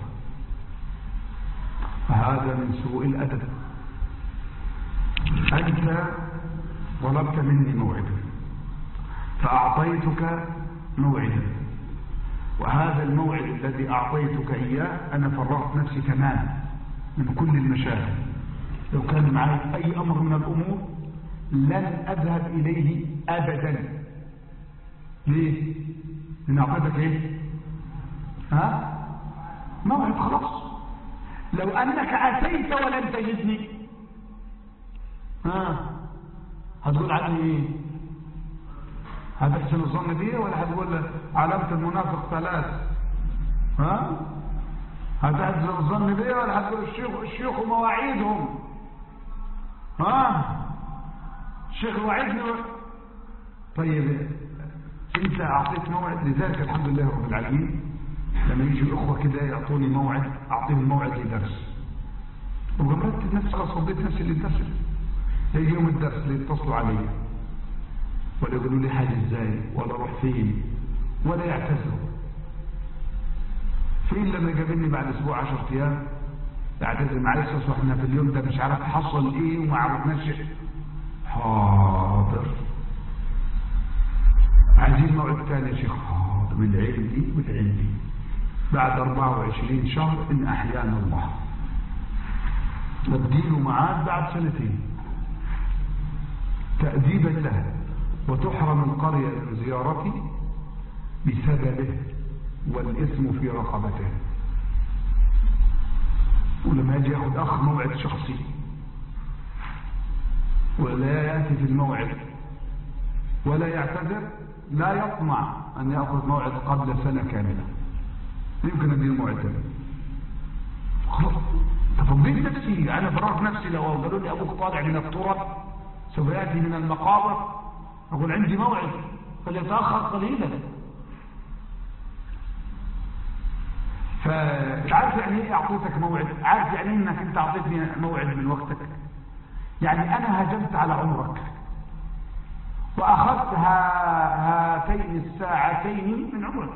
Speaker 2: فهذا من سوء الأدب. أنت طلبت مني موعدا فأعطيتك موعدا، وهذا الموعد الذي أعطيتك إياه أنا فرغت نفسي تماما من كل المشاكل. لو كان معي أي أمر من الأمور لن أذهب إليه أبدا. ليه؟ لأن أعطيتك إيه؟ ها؟ موعد خلاص. لو أنك أتيت ولم تجدني ها هتقول عني إيه؟ هتحسن الظن بيه ولا هتقول علامة المنافق ثلاث؟ ها؟ هتحسن الظن بيه ولا هتقول الشيخ الشيخ ومواعيدهم؟ ها؟ الشيخ وعدني. طيب انت اعطيت موعد، لذلك الحمد لله رب العالمين لما يجي الاخوه كده يعطوني موعد اعطيهم موعد لدرس، وجمرت نفسي خلاص فضيت نفسي للدرس. يجي يوم الدرس اللي يتصلوا علي ولا يقولوا لي حاجه ازاي ولا اروح فين ولا يعتذروا. فين لما يقابلني بعد اسبوع عشرة ايام يعتذر معلش اصل احنا في اليوم ده مش عارف حصل ايه وما عرفناش. حاضر عايزين موعد ثاني يا شيخ. حاضر من العلم دي والعلم دي بعد أربعة وعشرين شهر ان احيانا الله نديله معاد بعد سنتين تأديبا له، وتحرم القرية من زيارتي بسببه والاسم في رقبته. ولما يجي ياخد اخ موعد شخصي ولا يأتي في الموعد ولا يعتذر لا يطمع أن يأخذ موعد قبل سنة كاملة، يمكن أدي الموعد ثاني. خلاص تفضيت نفسي، أنا فرغت نفسي. لو قالوا لي أبوك طالع من التراب سوف يأتي من المقابر أقول عندي موعد فليتأخر قليلا. فعارف يعني ايه أعطيتك موعد؟ عارف يعني إنك أنت أعطيتني موعد من وقتك؟ يعني أنا هجمت على عمرك وأخذت هاتين الساعتين من عمرك.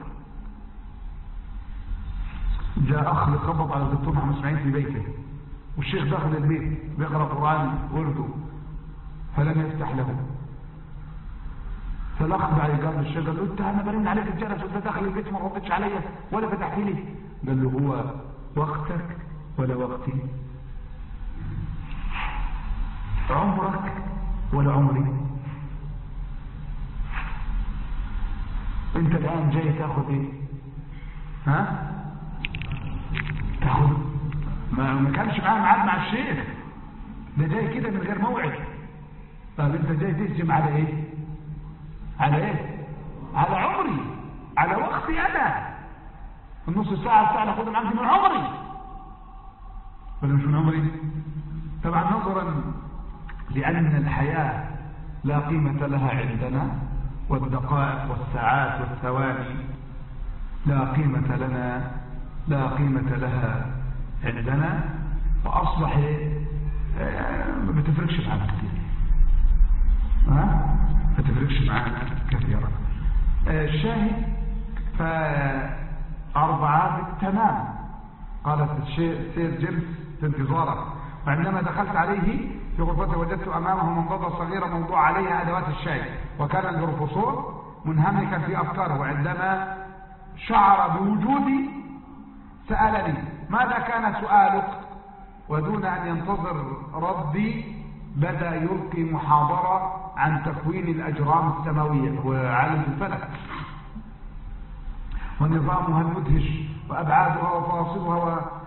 Speaker 2: جاء أخ لخبط على الدكتور محمد اسماعيل في بيته والشيخ داخل البيت بيقرأ قرآن ورده فلم يفتح له. فالأخ بعد قال للشيخ قال له أنت أنا برن عليك الجرس وأنت داخل البيت ما ردتش عليا ولا فتحت لي. قال له هو وقتك ولا وقتي؟ عمرك ولا عمري؟ انت الان جاي تاخذ ايه؟ ها؟ تاخذ ما ما كانش معاه ميعاد مع الشيخ، ده جاي كده من غير موعد. طب انت جاي تهجم على ايه؟ على ايه؟ على عمري، على وقتي انا. النص ساعه الساعه ناخدها عندي من عمري ولا مش من عمري؟ طبعا نظرا لأن الحياة لا قيمة لها عندنا، والدقائق والساعات والثواني لا قيمة لنا لا قيمة لها عندنا، وأصبح ما بتفرقش معنا كثير. ها؟ ما بتفرقش معنا كثيرا. الشاهد فأربعة بالتمام قالت السير جيمس في انتظارك. وعندما دخلت عليه في غرفته وجدت أمامه منضدة صغيرة موضوع عليها أدوات الشاي، وكان البروفيسور منهمكا في أفكاره. وعندما شعر بوجودي سألني ماذا كان سؤالك، ودون أن ينتظر ردي بدأ يلقي محاضرة عن تكوين الأجرام السماوية وعالم الفلك ونظامها المدهش وأبعادها وفاصلها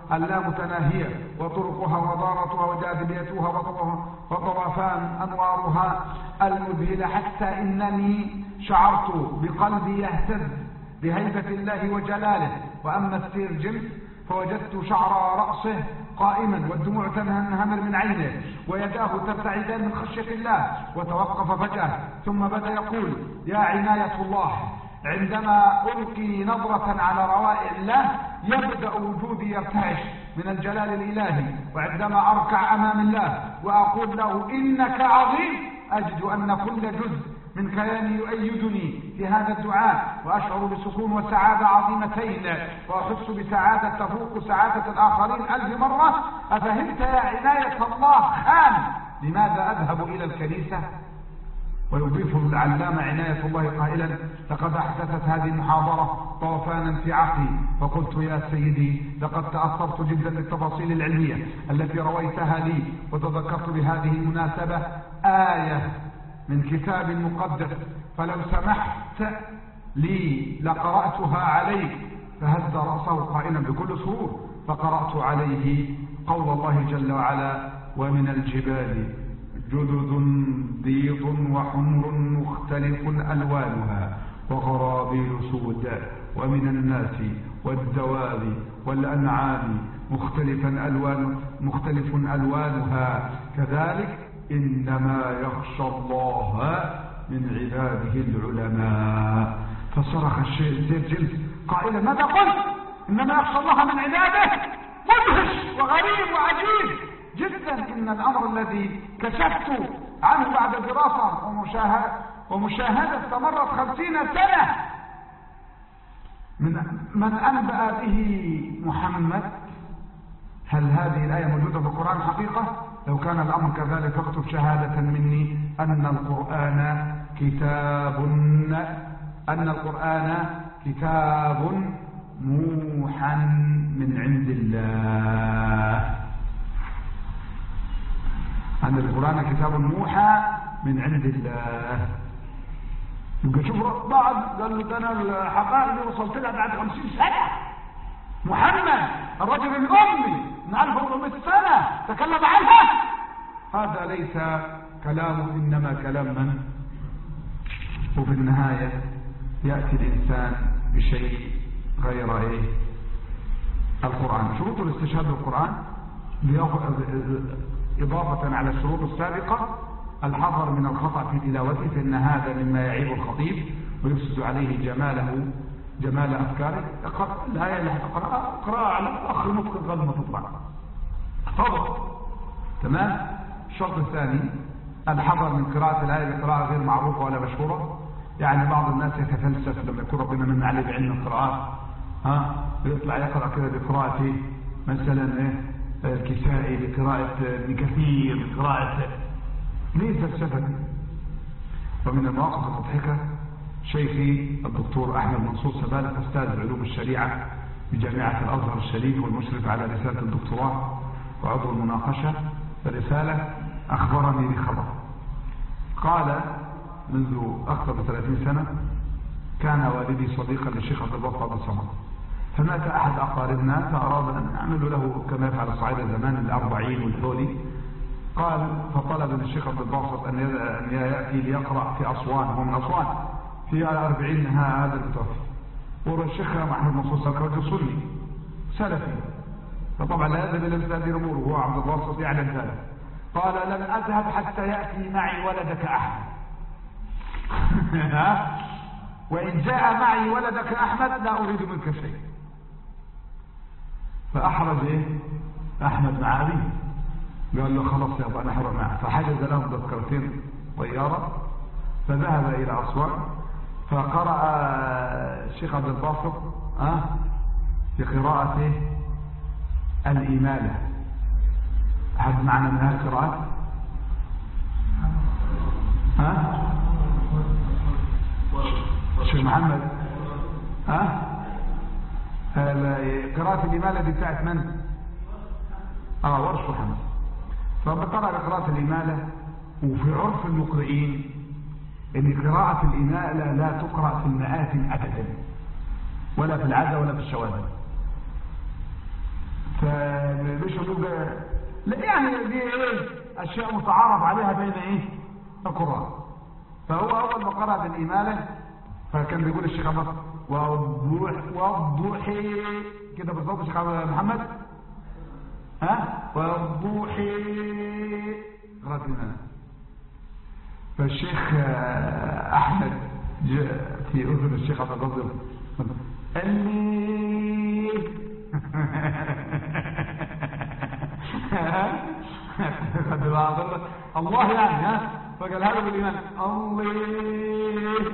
Speaker 2: اللامتناهية وطرقها وضارتها وجاذبيتها وطوافان أنوارها المذهلة، حتى إنني شعرت بقلبي يهتز بهيبة الله وجلاله. وأما السيرجمس فوجدت شعر رأسه قائما والدموع تنهمر من عينه ويداه ترتعدان من خشية الله، وتوقف فجأة ثم بدأ يقول: يا عناية الله، عندما ألقي نظرة على روائع الله يبدأ وجودي يرتعش من الجلال الإلهي، وعندما أركع أمام الله وأقول له إنك عظيم أجد أن كل جزء من كياني يؤيدني في هذا الدعاء، وأشعر بسكون وسعادة عظيمتين، وأحس بسعادة تفوق سعادة الآخرين ألف مرة. أفهمت يا عناية الله خان لماذا أذهب إلى الكنيسة؟ ويضيف العلامة عناية الله قائلا: لقد أحدثت هذه المحاضرة طوفانا في عقلي، فقلت يا سيدي لقد تأثرت جدا بالتفاصيل العلمية التي رويتها لي، وتذكرت بهذه المناسبة آية من كتاب مقدس، فلو سمحت لي لقرأتها عليك. فهز رأسه قائلا بكل سرور، فقرأت عليه قول الله جل وعلا: ومن الجبال جدد بيض وحمر مختلف ألوانها وغرابيل سود، ومن الناس والدواب والأنعام مختلفا ألوان مختلف ألوانها كذلك إنما يخشى الله من عباده العلماء. فصرخ السيرجمس قائلا: ماذا قلت؟ إنما يخشى الله من عباده؟ مدهش وغريب وعجيب جدا. إن الأمر الذي كشفت عنه بعد دراسة ومشاهدة, ومشاهدة استمرت خمسين سنة من, من أنبأ به محمد. هل هذه الآية موجودة في القرآن حقيقة؟ لو كان الأمر كذلك فاكتب شهادة مني أن القرآن كتاب أن القرآن كتاب موحى من عند الله. أن القرآن كتاب موحى من عند الله. يبقى شوف بعض قال له ده أنا الحقائق دي وصلت لها بعد خمسين سنة. محمد الرجل الأمي من ألف وأربعمائة سنة تكلم عنها. هذا ليس كلامه إنما كلام من؟ وفي النهاية يأتي الإنسان بشيء غير إيه؟ القرآن. شروط الاستشهاد بالقرآن إضافة على الشروط السابقة: الحذر من الخطأ في تلاوته، فإن هذا مما يعيب الخطيب ويفسد عليه جماله جمال أفكاره. الآية اللي هتقرأها اقرأها على أخر نطق قبل ما تطلع فضل. تمام. الشرط الثاني: الحذر من قراءة الآية بقراءة غير معروفة ولا مشهورة. يعني بعض الناس يتفلسف لما يكون ربنا من عليه بعلم القراءات، ها يطلع يقرأ كده بقراءة مثلا إيه الكسائي، بقراءة ابن كثير، بقراءة ليه فلسفة. ومن المواقف المضحكة شيخي الدكتور أحمد منصور سبالة أستاذ علوم الشريعة بجامعة الأزهر الشريف والمشرف على رسالة الدكتوراه وعضو المناقشة الرسالة، أخبرني بخبر. قال: منذ أكثر من ثلاثين سنة كان والدي صديقا للشيخ عبد الله عبد الصمد، فمات أحد أقاربنا فأراد أن نعمل له كما يفعل الصعيدة زمان الأربعين والحولي. قال: فطلب من الشيخ عبد الباسط أن يأتي ليقرأ في أسوان، هو من أسوان، في الأربعين هذا المتوفي. والشيخ محمد منصور سلك رجل سني سلفي، فطبعا لا يذهب إلى مثل هذه الأمور وهو عبد الباسط يعلم ذلك. قال: لن أذهب حتى يأتي معي ولدك أحمد. وإن جاء معي ولدك أحمد لا أريد منك شيء. فأحرج إيه؟ أحمد مع أبيه، قال له: خلاص يا أبا أنا أحرج معه. فحجز لهم تذكرتين طيارة، فذهب إلى أسوان، فقرأ الشيخ عبد الباسط أه في قراءته الإمالة. أحد معنا من هذه القراءات؟ ها؟ الشيخ محمد ها؟ قراءة الإمالة دي بتاعت من؟ اه ورش محمد. فبقرأ بقراءة الإمالة. وفي عرف المقرئين ان قراءة الإمالة لا تقرأ في المآتم أبدا، ولا في العزة ولا في الشواذ. فمش هنقول لا يعني دي ايه اشياء متعارف عليها بين ايه القراء. فهو اول ما قرأ بالإمالة فكان بيقول الشيخ عمر والضوح والضوحي كده بالضبط الشيخ محمد ها والضوحي قرأت الإمالة. فالشيخ احمد جاء في اذن الشيخ عبد الغفور قال لي الله يعني ها فقال هذا بالايمان الله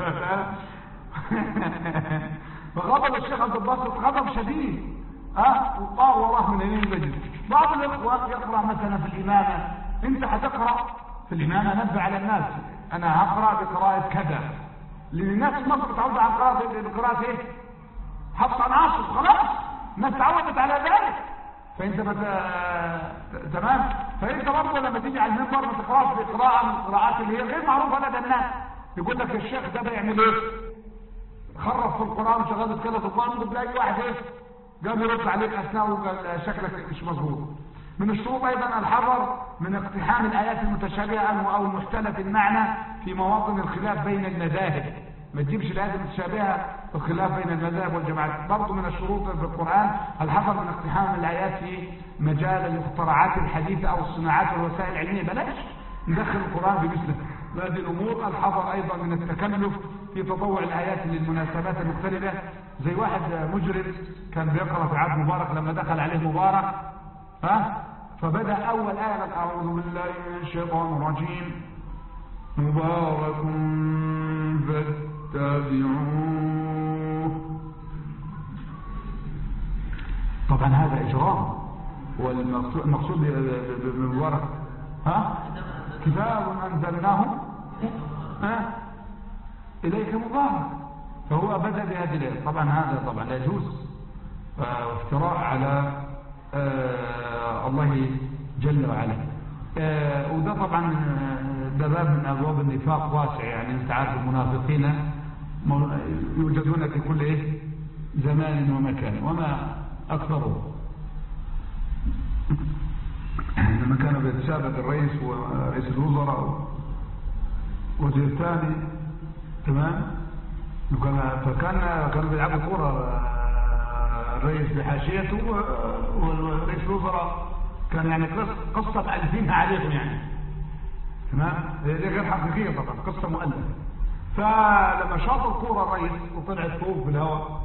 Speaker 2: فغضب الشيخ عبد الباسط غضب شديد ها وطار وراه من عينين الرجل. بعض الاخوه يقرا مثلا في الامامه انت هتقرا في الامامه نبه على الناس انا هقرا بقراءه كذا لان الناس في مصر متعوده على قراءه بقراءه ايه حفص عن عاصم خلاص الناس تعودت على ذلك. فانت بت... تمام. فانت برضه لما تيجي على المنبر ما تقراش بقراءه من القراءات اللي هي غير معروفه لدى الناس. يقول لك الشيخ ده بيعمل ايه خرف في القران وشغال يتكلم في القران وتلاقي واحد ايه قام يرد عليك اثناء وقال شكلك مش مظبوط. من الشروط ايضا الحذر من اقتحام الايات المتشابهه او المختلف المعنى في مواطن الخلاف بين المذاهب. ما تجيبش الايات المتشابهه في الخلاف بين المذاهب والجماعات. برضه من الشروط في القران الحذر من اقتحام الايات في مجال المخترعات الحديثه او الصناعات والوسائل العلميه. بلاش ندخل القران بمثل هذه الامور. الحذر ايضا من التكلف في تطوع الايات للمناسبات المختلفه. زي واحد مجرم كان بيقرا في عهد مبارك لما دخل عليه مبارك ها فبدا اول ايه اعوذ بالله من الشيطان الرجيم مبارك فاتبعوه. طبعا هذا اجرام. والمقصود بمبارك ها كتاب انزلناه ها اليك مبارك. فهو بدا بهذه الايه. طبعا هذا طبعا لا يجوز وافتراء على آه الله جل وعلا. آه وده طبعا ده باب من ابواب النفاق واسع. يعني انت عارف المنافقين يوجدون في كل ايه زمان ومكان وما اكثرهم. لما كانوا بيتسابق الرئيس ورئيس الوزراء وزير ثاني تمام فكان كانوا بيلعبوا كوره الرئيس بحاشيته ورئيس الوزراء كان يعني قصة ألفينها عليهم يعني تمام. دي غير حقيقية طبعا قصة مؤلفة. فلما شاط الكورة الرئيس وطلعت فوق بالهواء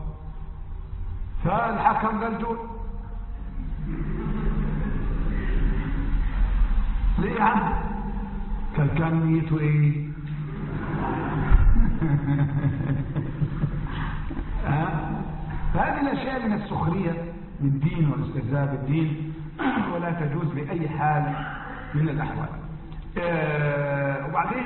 Speaker 2: فالحكم قال جول. ليه يا عم؟ كان كان نيته ايه؟ ها؟ فهذه الاشياء من السخرية من الدين والاستهزاء بالدين ولا تجوز بأي حال من الأحوال. آه وبعدين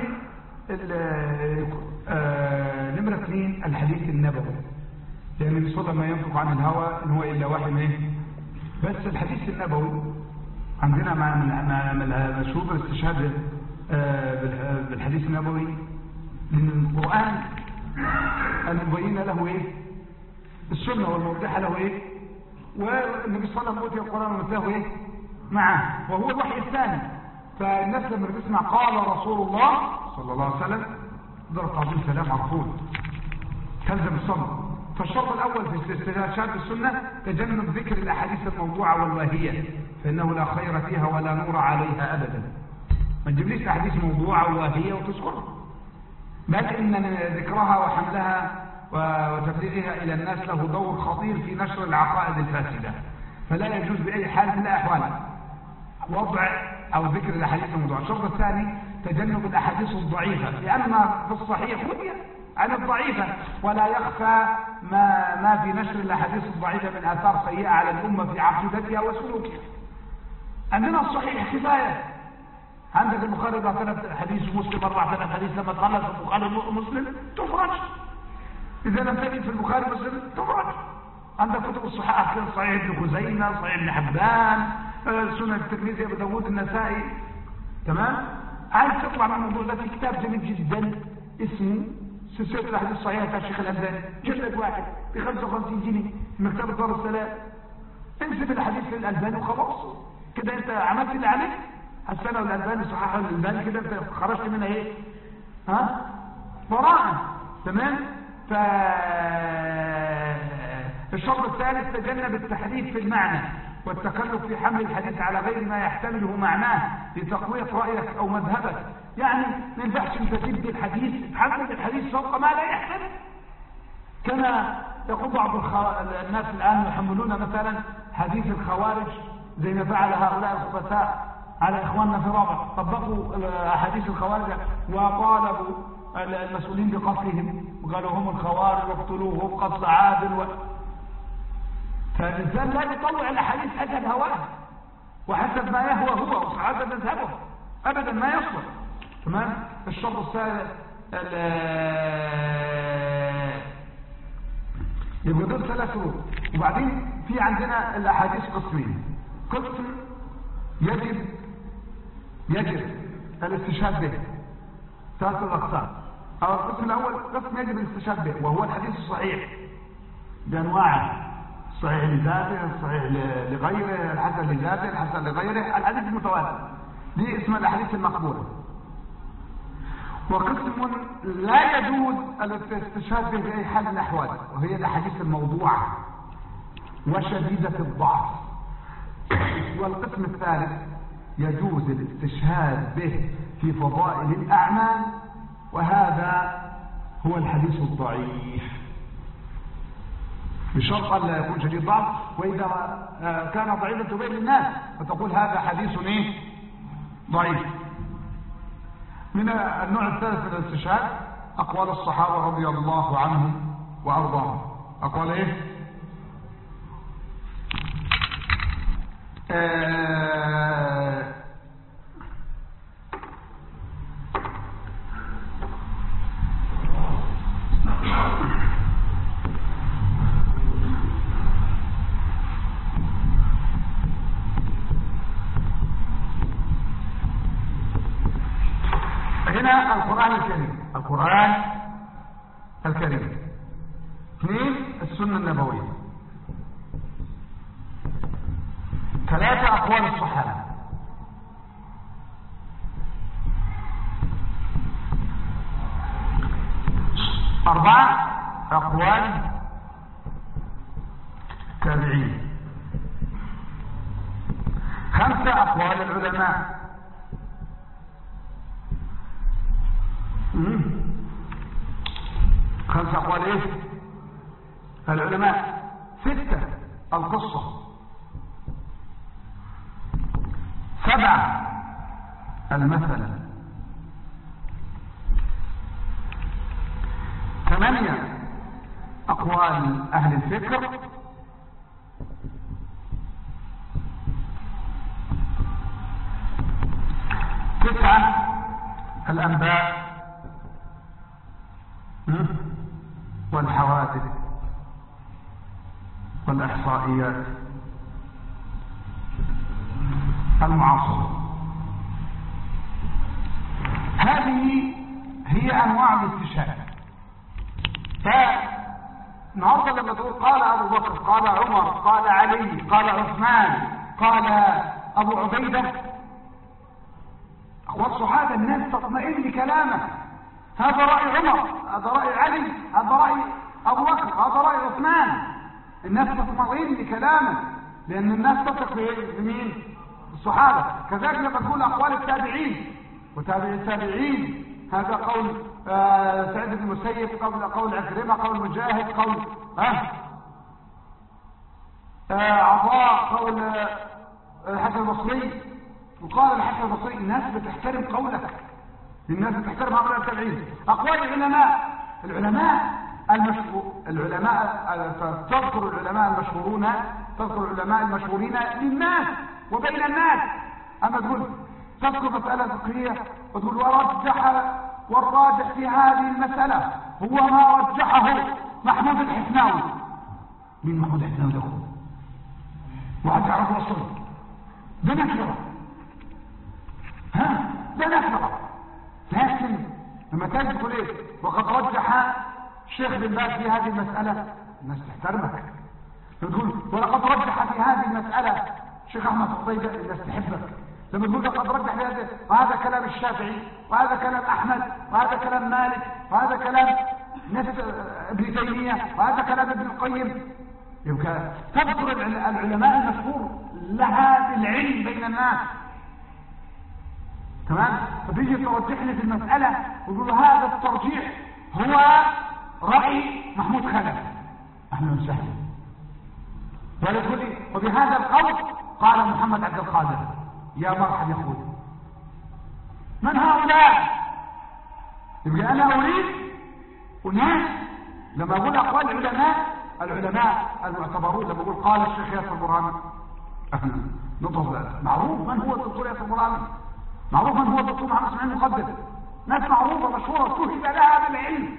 Speaker 2: آه نمرة اثنين الحديث النبوي. لأن النبي صلى الله عليه وسلم ما ينطق عن الهوى إن هو إلا وحي منه. بس الحديث النبوي عندنا مع مشهور الاستشهاد آه بالحديث النبوي لأن القرآن المبين له إيه السنة والموضحة له إيه والنبي صلى الله عليه وسلم أوتي القرآن ومثله إيه معه وهو الوحي الثاني. فالناس لما تسمع قال رسول الله صلى الله عليه وسلم ضرب تعظيم سلام على طول تلزم الصمت. فالشرط الأول في الاستشهاد بالسنة تجنب ذكر الأحاديث الموضوعة والواهية فإنه لا خير فيها ولا نور عليها أبدا. ما تجيبليش أحاديث موضوعة وواهية وتذكرها بل إن ذكرها وحملها وتبليغها إلى الناس له دور خطير في نشر العقائد الفاسدة. فلا يجوز بأي حال من الأحوال وضع أو ذكر الأحاديث الموضوعة. الشرط الثاني تجنب الأحاديث الضعيفة لأن في الصحيح روي عن الضعيفة ولا يخفى ما, ما في نشر الأحاديث الضعيفة من آثار سيئة على الأمة في عقيدتها وسلوكها. عندنا الصحيح كفاية. عندك البخاري أربع ثلاث حديث ومسلم أربع ثلاث حديث لما تخلص في البخاري ومسلم تفرج. إذا لم تجد في البخاري ومسلم تفرج. عندك كتب الصحيح صحيح ابن خزيمة صحيح ابن حبان سنن الترمذي أبو داوود النسائي تمام. عايز تطلع من الموضوع ده في كتاب جميل جدا اسمه سلسلة الأحاديث الصحيحة بتاع الشيخ الألباني جلد واحد ب خمسة وخمسين جنيه من مكتبة دار السلام انسب الحديث للألباني وخلاص كده انت عملت اللي عليك. حسنه والألباني صححه الألباني كده انت خرجت منها ايه؟ ها؟ براءة. تمام؟ ف الشرط الثالث تجنب التحريف في المعنى والتكلف في حمل الحديث على غير ما يحتمله معناه لتقوية رأيك أو مذهبك. يعني ما ينفعش انت تبدي الحديث تحمل الحديث فوق ما لا يحتمل. كما يقول بعض الخ... الناس الآن يحملون مثلا حديث الخوارج زي ما فعل هؤلاء الخبثاء على إخواننا في رابع، طبقوا أحاديث الخوارج وطالبوا المسؤولين بقتلهم وقالوا هم الخوارج واقتلوهم قتل عادل و... فالإنسان لا يطلع الأحاديث حسب هواه وحسب ما يهوى هو وحسب مذهبه أبدا ما يصلح. تمام؟ الشرط الثالث يبقى دول ثلاث شروط. وبعدين في عندنا الأحاديث قسمين. قسم يجب يجب الاستشهاد به، ثلاث الأقسام. أو القسم الأول قسم يجب الاستشهاد به وهو الحديث الصحيح بأنواعه، الصحيح لذاته، الصحيح لغيره، الحسن لذاته، الحسن لغيره، الحديث المتواتر، دي اسمها الأحاديث المقبولة. وقسم لا يجوز الاستشهاد به بأي حال من الأحوال وهي الأحاديث الموضوعة وشديدة الضعف. والقسم الثالث يجوز الاستشهاد به في فضائل الأعمال وهذا هو الحديث الضعيف بشرط أن لا يكون شديد ضعف، وإذا كان ضعيفا تبين للناس فتقول هذا حديث ايه ضعيف. من النوع الثالث من الاستشهاد أقوال الصحابة رضي الله عنهم وأرضاهم. أقوال ايه؟ آه هنا القرآن الكريم، القرآن الكريم. اثنين السنة النبوية. ثلاثة أقوال الصحابة. أربعة أقوال تابعين. خمسة أقوال العلماء. خمسة أقوال إيه؟ العلماء. ستة القصة. سبعة المثل. ثمانية أقوال أهل الفكر. تسعة الأنباء والحوادث والإحصائيات المعاصرة. هذه هي أنواع الاستشهاد. فالنهارده لما تقول قال أبو بكر، قال عمر، قال علي، قال عثمان، قال أبو عبيدة، أقوال الصحابة الناس تطمئن لكلامه. هذا رأي عمر، هذا رأي علي، هذا رأي أبو بكر، هذا رأي عثمان. الناس تطمئن لكلامه لأن الناس تثق في مين؟ الصحابة. كذلك لما تقول أقوال التابعين وتابع التابعين، هذا قول آه سعيد بن المسيب، قول قول عكرمة، قول مجاهد، قول آه آه عطاء، قول آه الحسن البصري. وقال الحسن البصري الناس بتحترم قولك، الناس بتحترم هؤلاء التابعين. أقوال العلماء، العلماء المشهور، العلماء تذكر العلماء المشهورون، تذكر العلماء المشهورين للناس وبين الناس. أما تقول تذكر مسألة فقهية وتقول ورجح والراجح في هذه المسألة هو ما رجحه محمود الحسناوي. مين محمود الحسناوي ده؟ وحد يعرفه أصلا؟ ده نكرة، ها ده نكرة. لكن لما تاني تقول ايه وقد رجح الشيخ بن باز في هذه المسألة، الناس تحترمك. تقول ولقد رجح في هذه المسألة شيخ أحمد الطيبة الناس تحبك لما تقول لقد رجح في هذا، وهذا كلام الشافعي وهذا كلام أحمد وهذا كلام مالك وهذا كلام نفس ابن تيمية وهذا كلام ابن القيم، يبقى تذكر العلماء المشهور لها بالعلم بين الناس، تمام؟ فتيجي ترجح لي في المسألة ويقول هذا الترجيح هو رأي محمود خلف، احنا نسهل ولا تقول لي وبهذا القول قال محمد عبد القادر، يا مرحبا يا اخوي من هؤلاء؟ يبقى انا اريد وناس لما اقول اقوال العلماء العلماء المعتبرون، لما اقول قال الشيخ ياسر برهامي احنا نطلب معروف من هو الدكتور ياسر برهامي، معروف من هو الدكتور محمد اسماعيل مقدم، ناس معروفه مشهوره توهب لها بالعلم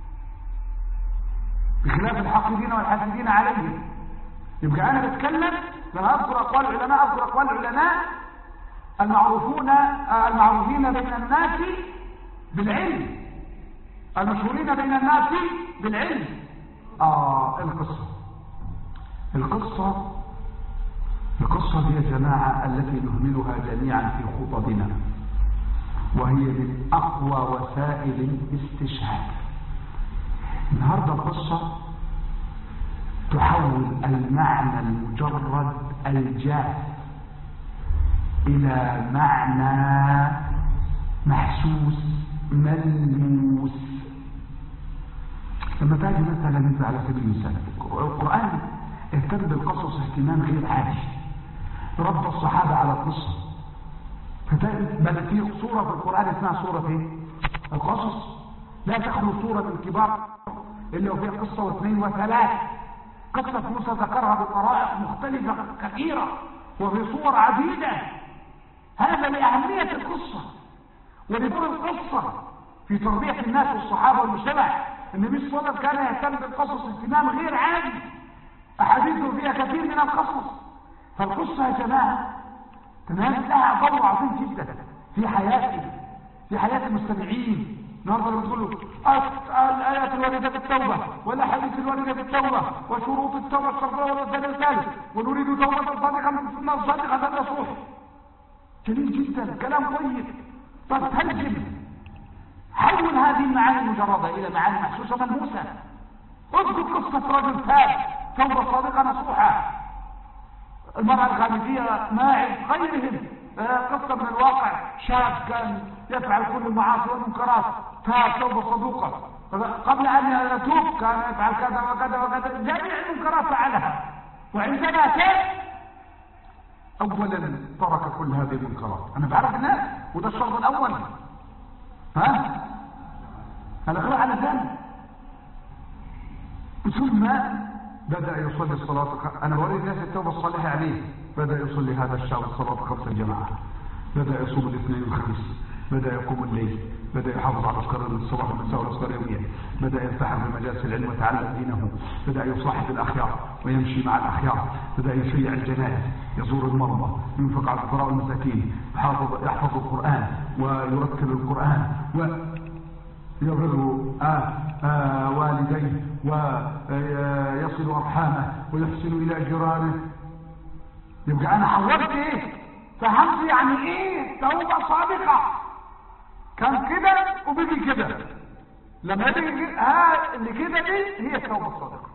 Speaker 2: بخلاف الحاقدين والحاسدين عليهم. يبقى انا بتكلم لما اذكر اقوال العلماء اذكر اقوال العلماء المعروفون المعروفين بين الناس بالعلم، المشهورين بين الناس بالعلم. اه القصه القصه القصه دي يا جماعه التي نهملها جميعا في خطبنا، وهي من اقوى وسائل الاستشهاد. النهارده القصه تحول المعنى المجرد الجاف إلى معنى محسوس ملموس. لما تاجي مثلا انت على سبيل المثال القرآن اهتم بالقصص اهتمام غير عادي، ربط الصحابة على القصة، بل في صورة في القرآن اسمها صورة ايه؟ القصص، لا تخلو صورة الكبار إلا وفيها قصة واثنين وثلاث. قصة موسى ذكرها بطرائق مختلفة كثيرة وفي صور عديدة، هذا لأهمية القصة ولدور القصة في تربية الناس والصحابة والمجتمع. النبي صلى الله عليه وسلم كان يهتم بالقصص اهتمام غير عادي، أحاديثه فيها كثير من القصص. فالقصة يا جماعة تمام لها دور عظيم جدا في حياتنا في حياة المستمعين. النهارده لما تقول له الآيات الواردة في التوبة والأحاديث الواردة في التوبة وشروط التوبة الشرطية والإرشاد الثالث ونريد توبة صادقة ثم صادقة نصوح، جميل جدا كلام طيب. طب ترجم حول هذه المعاني المجردة إلى معاني محسوسة ملموسة. اذكر قصة رجل تاب توبة صادقة نصوحة، المرأة الخارجية ماعز غيرهم، قصة من الواقع شاب كان يفعل كل المعاصي والمنكرات تاب توبة صدوقة، قبل أن يتوب كان يفعل كذا وكذا وكذا جميع المنكرات فعلها، وعندما تاب أولا ترك كل هذه المنكرات. أنا بعرف الناس وده الشرط الأول، ها الغير على ذلك، ثم بدأ يصلي الصلاة. أنا بوري الناس التوبة الصالحة عليه. بدأ يصلي هذا الشاب الصلاة خمس الجماعة، بدأ يصوم الاثنين والخميس، بدأ يقوم الليل، بدأ يحافظ على أذكار الصباح والمساء والأذكار اليومية، بدأ يلتحق بمجالس العلم ويتعلم دينه، بدأ يصاحب الأخيار ويمشي مع الأخيار، بدأ يشيع الجنائز، يزور المرضى، ينفق على الفقراء والمساكين، يحفظ القرآن ويرتل القرآن ويبر آه آه والديه ويصل أرحامه ويحسن إلى جيرانه. يبقى أنا حولت إيه؟ فهمت يعني إيه توبة صادقة؟ كان كده وبيجي كده، لما يجي ها اللي كده دي هي التوبة الصادقة.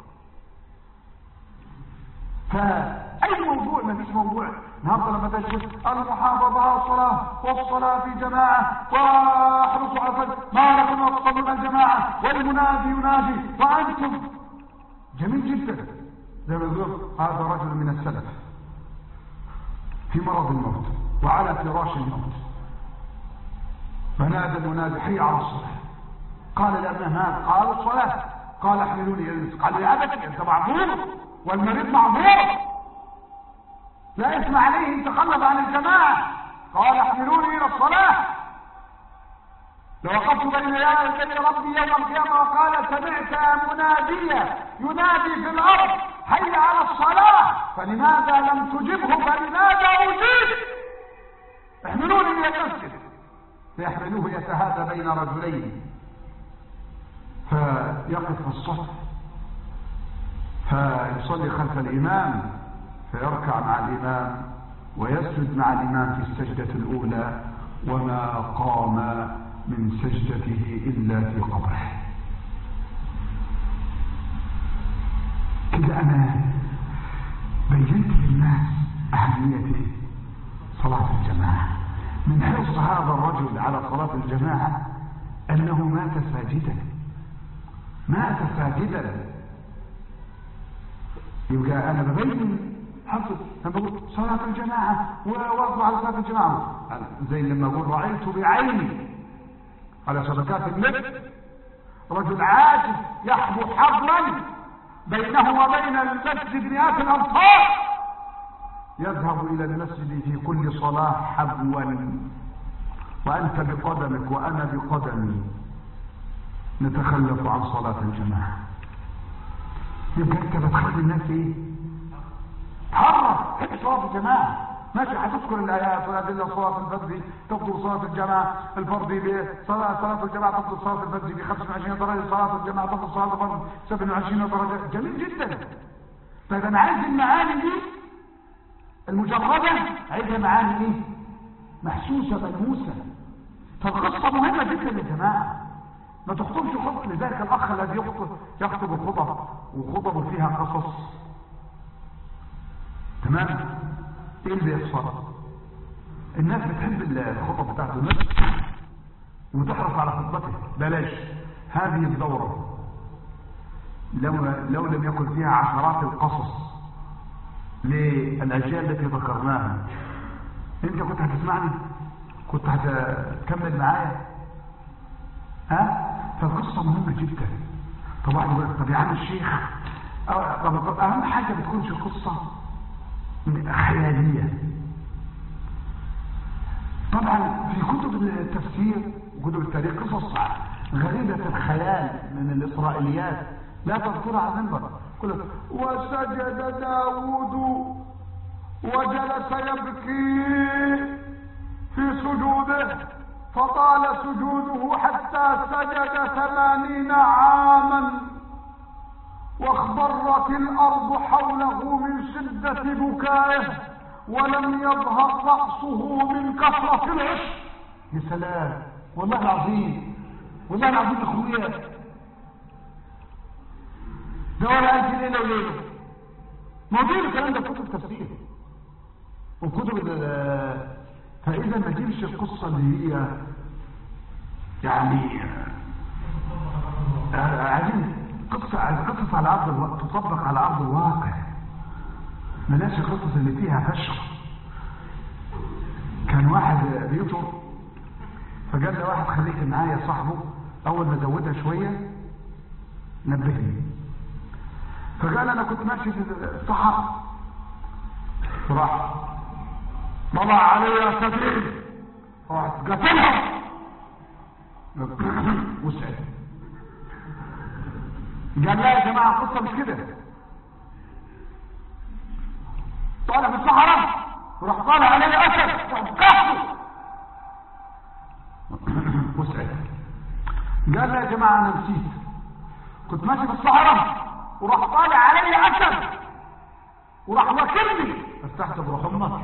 Speaker 2: فأي موضوع ما فيش موضوع النهارده لما تجد المحافظة على الصلاة والصلاة في جماعة واحرصوا على الفجر ما لكم وتصلون الجماعة والمنادي ينادي وأنتم، جميل جدا. زي ما يقول هذا رجل من السلف في مرض الموت وعلى فراش الموت فنادى المنادي حي على الصلاة. قال لأبنه ماذا؟ قال الصلاة. قال احملوني إلى المسجد. قال يا أبتي أنت معذور والمريض معذور لا اسم عليه ان تخلف عن الجماعة. قال احملوني إلى الصلاة. لوقفت بين يدي ربي يوم القيامة وقال سمعت مناديا ينادي في الأرض حي على الصلاة فلماذا لم تجبه فلماذا أجيب؟ احملوني إلى المسجد. فيحملوه يتهادى بين رجلين فيقف في الصف فيصلي خلف الإمام فيركع مع الإمام ويسجد مع الإمام في السجدة الأولى وما قام من سجدته إلا في قبره. كده أنا بينت للناس أهمية صلاة الجماعة. من حرص هذا الرجل على صلاة الجماعة أنه مات ساجدا، مات ساجدا. يبقى أنا ببين حفظ، أنا بقول صلاة الجماعة ووضع على صلاة الجماعة، زي لما أقول رأيت بعيني على شبكات النت رجل عاجز يحبو حبلا بينه وبين المسجد مئات الأمتار، يذهب إلى المسجد في كل صلاة حبوا، وأنت بقدمك وأنا بقدمي نتخلف عن صلاة الجماعة. يبقى أنت بتخلي الناس إيه؟ تحرك حب صلاة الجماعة. ماشي، هتذكر الآيات والأدلة. صلاة الفجر تفضل صلاة الجماعة الفردي بصلاة صلاة الجماعة تفضل صلاة الفجر ب خمسة وعشرين درجة، صلاة الجماعة تفضل صلاة الفرد سبعة وعشرين درجة. جميل جدا. طيب أنا عايز المعاني دي المجردة، عايزها معاني ايه؟ محسوسة ملموسة. فالقصة مهمة جدا يا جماعة، ما تخطبش خطب. لذلك الأخ الذي يخطب يخطب الخطب وخطبه فيها قصص، تمام؟ ايه اللي بيحصل؟ الناس بتحب الخطب بتاعته الناس وتحرص على خطبته. بلاش هذه الدورة لو, لو لم يكن فيها عشرات القصص للأجيال التي ذكرناها، انت كنت هتسمعني؟ كنت هتكمل معايا؟ ها؟ فالقصة مهمة جدا. طبعا طب يا عم الشيخ، طب اهم حاجة بتكونش القصة خيالية. طبعا في كتب التفسير وكتب التاريخ قصص غريبة الخيال من الإسرائيليات لا تذكرها على المنبر. وسجد داود وجلس يبكي في سجوده فطال سجوده حتى سجد ثمانين عاما واخضرت الأرض حوله من شدة بكائه ولم يظهر رأسه من كثرة العشق. يا سلام، والله العظيم، والله العظيم اخويا، ده ولا ألف ليلة وليلة. موضوع الكلام ده كتب تفسير وكتب. فإذا ما تجيبش القصة اللي هي يعني عايزين قصة قصص على أرض الواقع، تطبق على أرض الواقع. ملاش القصص اللي فيها فشل. كان واحد بيطر فقال له واحد خليك معايا صاحبه، أول ما زودها شوية نبهني. فقال أنا كنت ماشي في الصحراء وراح طلع علي سفينة راحت قتلها وسعد. قال لا يا جماعة القصة مش كده. طالع في الصحراء وراح طالع علي أسد وقفته وسعد. قال لا يا جماعة أنا نسيت، كنت ماشي في الصحراء وراح طالع علي أسد وراح واكلني افتحت بروح امك.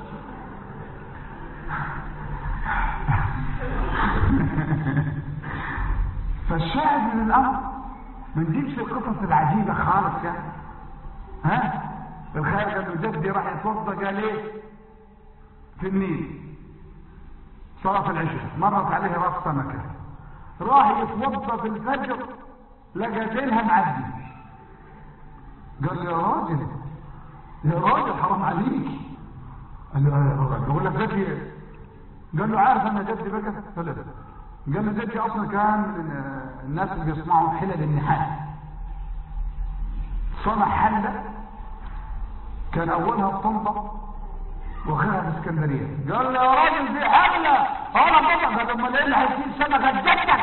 Speaker 2: فالشاهد من الامر ما نجيبش القصص العجيبه خالص يعني. ها الخارج انه جدي راح يتوضا قال ايه في النيل صلاه العشاء، مرت عليه راس سمكه، راح يتوضا في الفجر لقى ديلها معدي. قال له يا راجل يا راجل حرام عليك. قال له يا بقول لك جدي. قال له عارف ان جدي بقى ثلاث. قال له جدي اصلا كان من الناس اللي بيصنعوا حلل النحاس، صنع حله كان اولها في طنطا واخرها في اسكندريه. قال له يا راجل دي حله انا بطلع. قال امال ايه اللي هيشيل سمكه جدك؟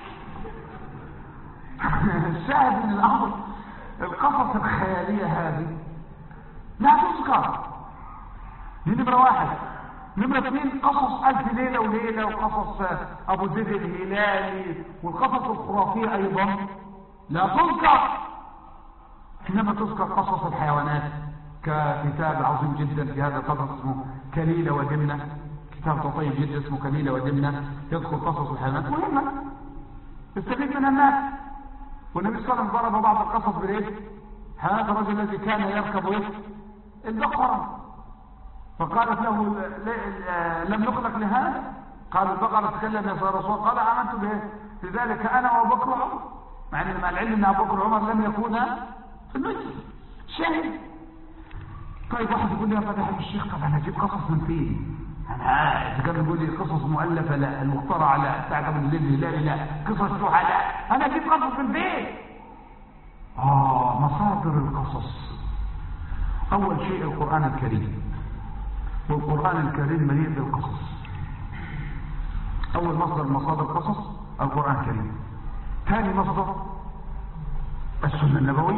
Speaker 2: الشاهد من الامر القصص الخياليه هذه لا تذكر. دي نمره واحد. نمرة اثنين قصص ألف ليلة وليلة وقصص أبو زيد الهلالي والقصص الخرافية أيضا لا تذكر. إنما تذكر قصص الحيوانات ككتاب عظيم جدا في هذا القصص اسمه كليلة ودمنة، كتاب طيب جدا اسمه كليلة ودمنة، يذكر قصص الحيوانات مهمة يستفيد منها الناس. والنبي صلى الله عليه وسلم ضرب بعض القصص بالايه؟ هذا الرجل الذي كان يركب ايه؟ البقرة، فقالت له لم نخلق لهذا؟ قال البقرة تكلم يا رسول الله، قال آمنت به لذلك انا وابو بكر وعمر، مع ان مع العلم ان ابو بكر وعمر لم يكونا في المسجد شاهد. طيب واحد يقول لي يا فتح الشيخ طب انا اجيب قصص من فين؟ انا اذا كان بيقول لي قصص مؤلفه لا، المخترعه لا، بتاعت ابو الليل لا لا، قصص شحاء لا، انا اجيب قصص من فين؟ اه مصادر القصص. اول شيء القران الكريم، والقران الكريم مليء بالقصص. اول مصدر مصادر القصص القران الكريم. ثاني مصدر السنه النبويه.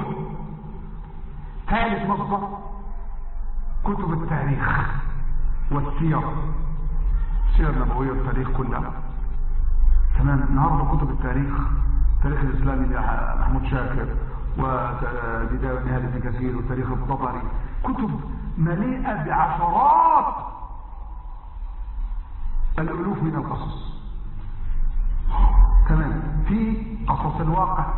Speaker 2: ثالث مصدر كتب التاريخ والسير، السير النبويه والتاريخ كلها. تمام. النهارده كتب التاريخ، التاريخ الاسلامي لمحمود شاكر وبدايه ونهايه ابن كثير وتاريخ الطبري، كتب مليئه بعشرات الالوف من القصص. تمام. في قصص الواقع.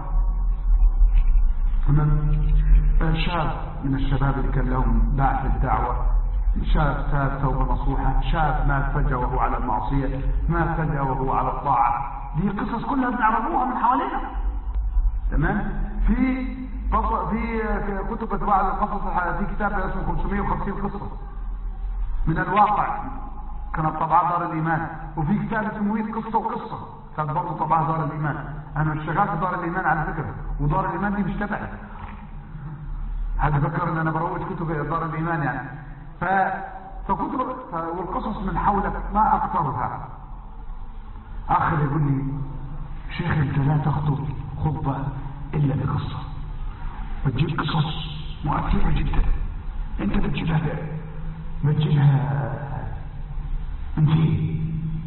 Speaker 2: تمام. شاب من الشباب اللي كان لهم باع في الدعوه، شاب ساب توبه نصوحه، شاب مات فجاه وهو على المعصيه، مات فجاه وهو على الطاعه. دي قصص كلها بنعرفوها من حوالينا. تمام. في قصص في كتب اتباع القصص، في كتاب اسمه خمسمائة وخمسين قصه من الواقع كانت طبعا دار الايمان، وفي كتاب اسمه مئة قصه وقصه كانت برضه طبعا دار الايمان. انا مش شغال في دار الايمان على فكره، ودار الايمان دي مش تبعي. هذا فكر ان انا بروج كتب دار الايمان يعني. ف فكتب والقصص من حولك ما اكثرها. اخر يقول لي شيخ انت لا تخطب خطبه الا بقصه، بتجيب قصص مؤثره جدا، انت بتجيبها بتجيبها من فين؟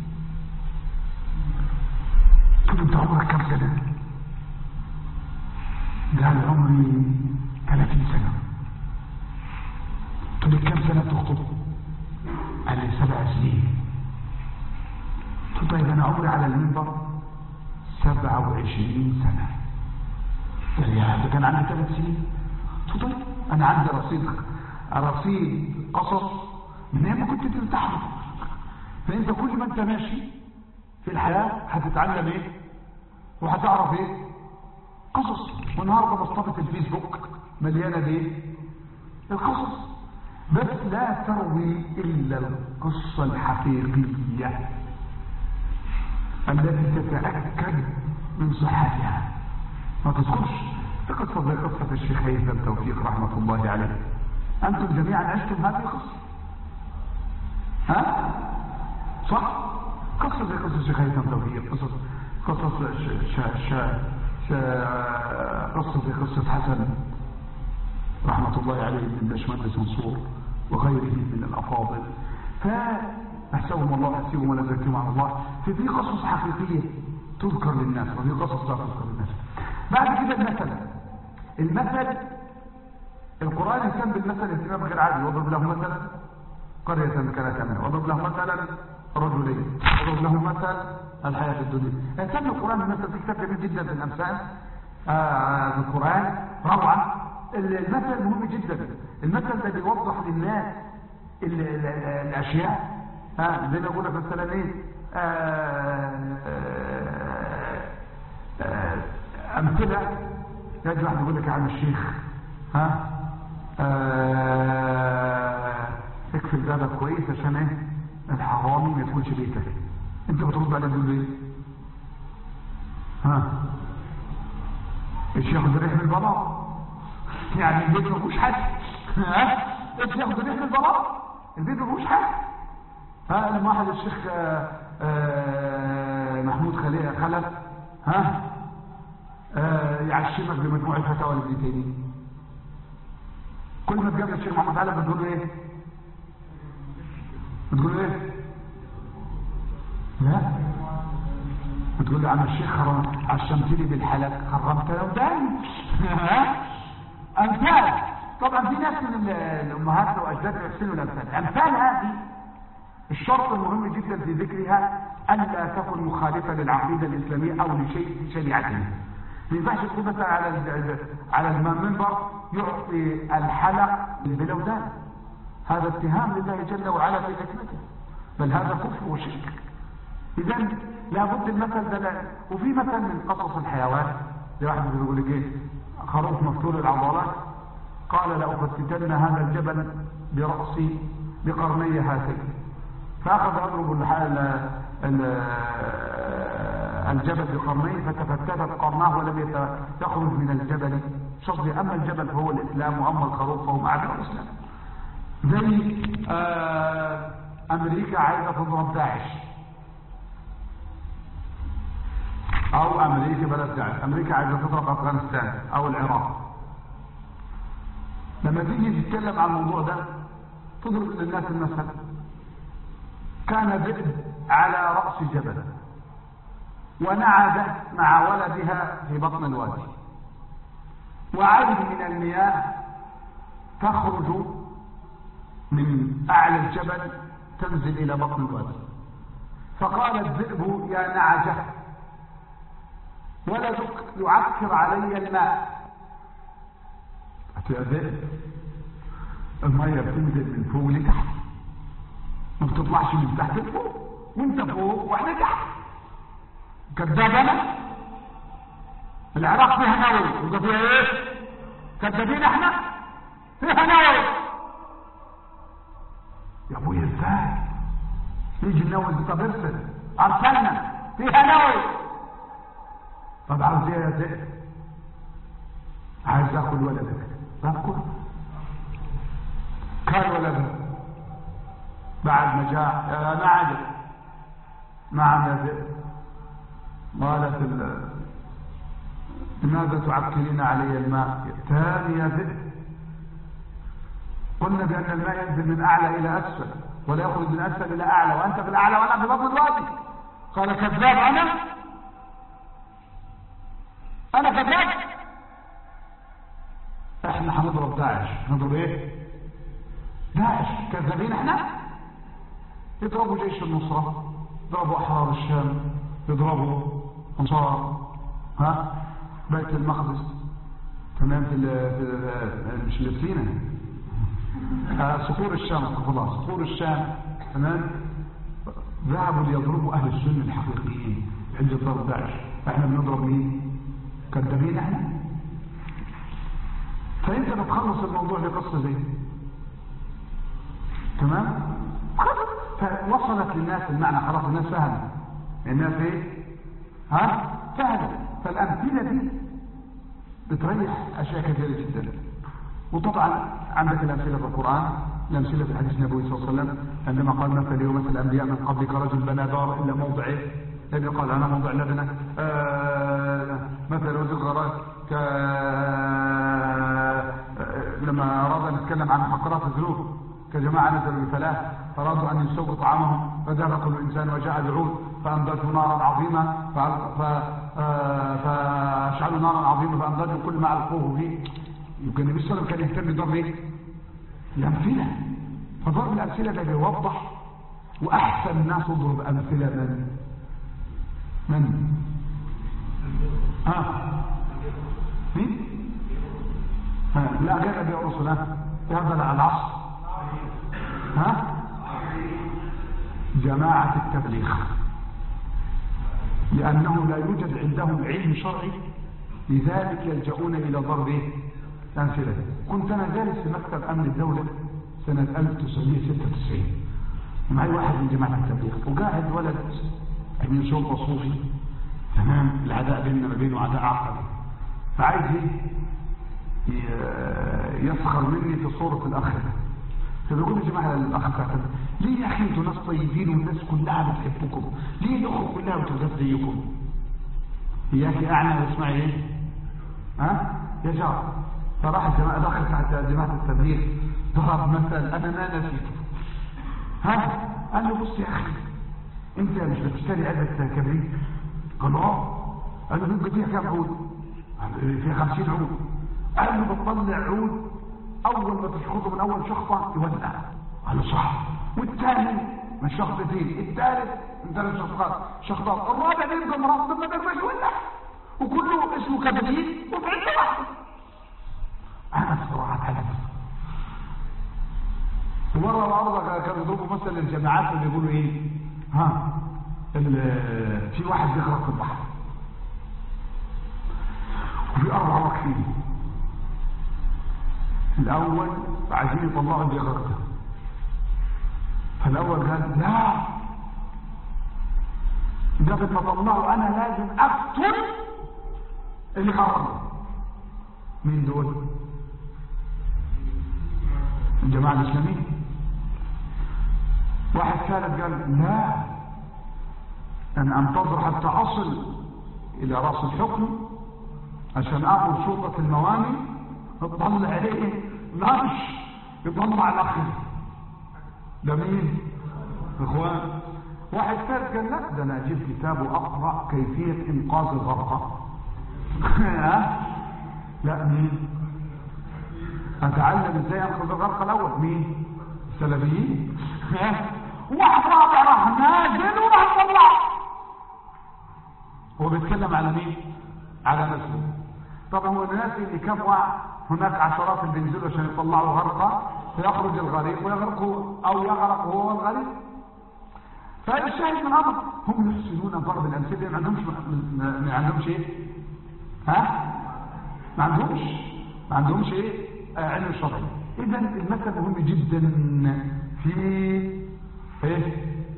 Speaker 2: قلت له انت عمرك كم سنه؟ قال عمري ثلاثين سنه. قلت له كم سنه تخطب؟ قال لي سبع سنين. قلت له طيب انا عمري على المنبر سبعة وعشرين سنه. قال لي هذا كان عندي ثلاث سنين. قلت له طيب انا عندي رصيد رصيد قصص من ايام ما كنت تمتحن. فانت كل ما انت ماشي في الحياه هتتعلم ايه وهتعرف ايه؟ قصص. والنهارده مصطفى الفيسبوك مليانه بايه؟ القصص. بس لا تروي الا القصه الحقيقيه التي تتاكد من صحتها. ما تذكرش قصه زي قصه الشيخ هيثم توفيق رحمه الله عليه. انتم جميعا عشتم هذه القصه، ها؟ صح؟ قصه زي قصه الشيخ هيثم توفيق، قصص قصص شا شا شا قصه زي قصه حسن رحمه الله عليه من باشمهندس منصور وغيره من الافاضل. فاحسبهم الله احسبهم ولا زكيهم على الله. ففي قصص حقيقيه تذكر للناس وفي قصص لا تذكر للناس. بعد كده المثل. المثل القرآن يهتم بالمثل اهتمام غير عادي. واضرب له مثلا قرية كانت آمنة، واضرب له مثلا رجلين، واضرب له مثل الحياة الدنيا. يهتم القرآن بالمثل. في كتاب جميل جدا في الأمثال آه في القرآن روعة. المثل مهم جدا. المثل ده بيوضح للناس ال ال ال الأشياء. ها زي ما أقول لك مثلا إيه آه آه آه أمثلة. يجي واحد يقول لك يا عم الشيخ ها آه اكفي بابك كويس عشان ايه الحرامي ما يدخلش بيتك. انت بترد عليه تقول ايه؟ ها ايش ياخد الريح من البلاط؟ يعني البيت ما فيهوش حد. ها ايش ياخد الريح من البلاط؟ البيت ما فيهوش حد. ها لما واحد الشيخ آه آه محمود خلف ها آه يعشمك بمجموعه فتاوى لابن تيميه. كل ما تقابل الشيخ محمد علي بتقول له ايه؟ بتقول له ايه؟ لا بتقول له عم الشيخ عشمتني بالحلق حرمت له دم. امثال. طبعا في ناس من الامهات واجدادنا يحسنوا الامثال. امثال هذه الشرط المهم جدا في ذكرها الا تكن مخالفه للعقيده الاسلاميه او لشيء في شريعته. ما ينفعش تكون مثلا على على المنبر يعطي الحلق بلودان، هذا اتهام لله جل وعلا في حكمته، بل هذا كفر وشرك. اذا لابد المثل ده. وفي مثل من قصص الحيوان، واحد بيقول لك ايه، خروف مفتول العضلات قال لأفتتن هذا الجبل برأسي بقرني هاتين، فأخذ يضرب الجبل بقرنيه فتفتتت قرناه ولم يخرج من الجبل. شرط أما الجبل فهو الإسلام وأما الخروف فهو أعداء الإسلام. زي آه أمريكا عايزة تضرب داعش، أو أمريكا بلد داعش، أمريكا عايزة تضرب أفغانستان أو العراق. لما تيجي تتكلم عن الموضوع ده تضرب للناس المثل، كان ذئب على رأس جبل ونعدت مع ولدها في بطن الوادي، وعين من المياه تخرج من أعلى الجبل تنزل إلى بطن الوادي. فقال الذئب يا نعجة ولدك يعكر علي الماء. يا ذئب المية بتنزل من فوق لتحت، ما بتطلعش من تحت لفوق، وانت فوق واحنا تحت. كذاب انا؟ العراق فيها نووي وده فيها ايه؟ كذابين احنا؟ فيها نووي. يا ابويا ازاي يجي النووي؟ طب ارسل، ارسلنا فيها نووي. طب عاوز ايه يا ذئب؟ عايز اكل ولدك، باكل. كان ولده بعد ما جاء يا نعجة. نعم يا ذئب. قالت لماذا تعكرين علي الماء؟ تاني يا ذئب، قلنا بأن الماء ينزل من أعلى إلى أسفل ولا يخرج من أسفل إلى أعلى، وأنت في الأعلى وأنا في بطن الوادي. قال كذاب أنا؟ أنا كذاب؟ احنا هنضرب داعش. هنضرب ايه؟ داعش. كذابين احنا؟ يضربوا جيش النصرة، يضربوا احرار الشام، يضربوا انصار ها بيت المقدس، تمام، في مش اللي فينا صخور الشام، خلاص صخور الشام، تمام. ذهبوا ليضربوا اهل السنة الحقيقيين عند ضرب داعش. احنا بنضرب مين؟ كذابين احنا؟ فانت بتخلص الموضوع بقصه زي تمام. فوصلت للناس المعنى، خلاص الناس فهمت. الناس ايه؟ ها فهمت. فالامثله دي بتريح اشياء كثيره جدا. وطبعا عندك الامثله في القران، الامثله في الحديث النبوي صلى الله عليه وسلم عندما قال مثل يوم مثل الانبياء من قبلك رجل بنى دار الا موضعه، الذي قال انا موضع لبنه. آه مثل وزير الغرائب ك لما أراد أن نتكلم عن محقرات الذنوب كجماعة نزلوا بثلاث فأرادوا أن يسوقوا طعامهم فذهب كل إنسان وجاء بعود فأنضجوا نارا عظيمة فأشعلوا نارا عظيمة فأنضجوا كل ما ألقوه فيه. يمكن النبي صلى الله عليه وسلم كان يهتم بضرب إيه؟ الأمثلة. فضرب الأمثلة ده بيوضح، وأحسن الناس يضرب أمثلة من من؟ ها؟ مين؟ ها لا غير ابي الرسل في هذا العصر. ها جماعة التبليغ، لأنه لا يوجد عندهم علم شرعي لذلك يلجؤون إلى ضرب أمثلة. كنت أنا جالس في مكتب أمن الدولة سنة ألف وتسعمائة وستة وتسعين ومعي واحد من جماعة التبليغ، وقاعد ولد من شرطة صوفي، تمام، العداء بيننا ما بينه عداء عقدي، فعايز يسخر مني في صورة الأخ. فبيقول يا جماعة الأخ بتاعتنا ليه يا أخي انتوا ناس طيبين والناس كلها بتحبكم، ليه الأخوة كلها بتغذى زيكم؟ يا أخي أعنى واسمعي إيه؟ ها؟ يا جار. فراح الجماعة الأخ بتاعت جماعة التبليغ ضرب مثل أنا ما نسيته. ها؟ قال له بص يا أخي أنت مش بتشتري علبة كبريت؟ قال له آه. قال له ممكن فيها كام عود؟ فيها خمسين عود. قال له بتطلع عود اول ما تشخطه من اول شخطه يولع. قال له صح. والثاني من شخطتين، الثالث من ثلاث شخطات شخطات الرابع بيبقى مرطب ما بيرجعش يولع، وكله اسمه كبريت وفي عده واحده. انا بصراحه اتعلمت. ومره الارض كانوا يضربوا مثلا الجماعات اللي يقولوا ايه ها في واحد بيغرق في البحر وفي اربع واقفين، الاول عايزين يطلعوا اللي يغرق ده، فالاول قال لا، قبل ما طلعوا انا لازم اقتل اللي غرق. مين دول؟ الجماعه الاسلاميه. واحد ثالث قال لا، أنا أنتظر حتى أصل إلى رأس الحكم عشان أخذ شرطة المواني اطلع عليه ناش يطلع الأخير. ده مين؟ إخوان. واحد ثالث قال لا، ده أنا أجيب كتاب وأقرأ كيفية إنقاذ الغرقى. لا، مين؟ أتعلم إزاي أنقذ الغرقى الأول. مين؟ السلفيين. واحد رابع راح نازل وراح طلع. هو بيتكلم على مين؟ على نفسه. طبعا هو الناس اللي كم واحد، هناك عشرات اللي بينزلوا عشان يطلعوا غرقة فيخرج الغريق ويغرقوا او يغرق هو الغريق. فالشاهد من الامر هم يحسنون ضرب الامثله، ما عندهمش ما عندهمش ايه؟ ها؟ ما عندهمش ما عندهمش ايه؟ آه علم شرعي. اذا المسألة مهم جدا في ايه؟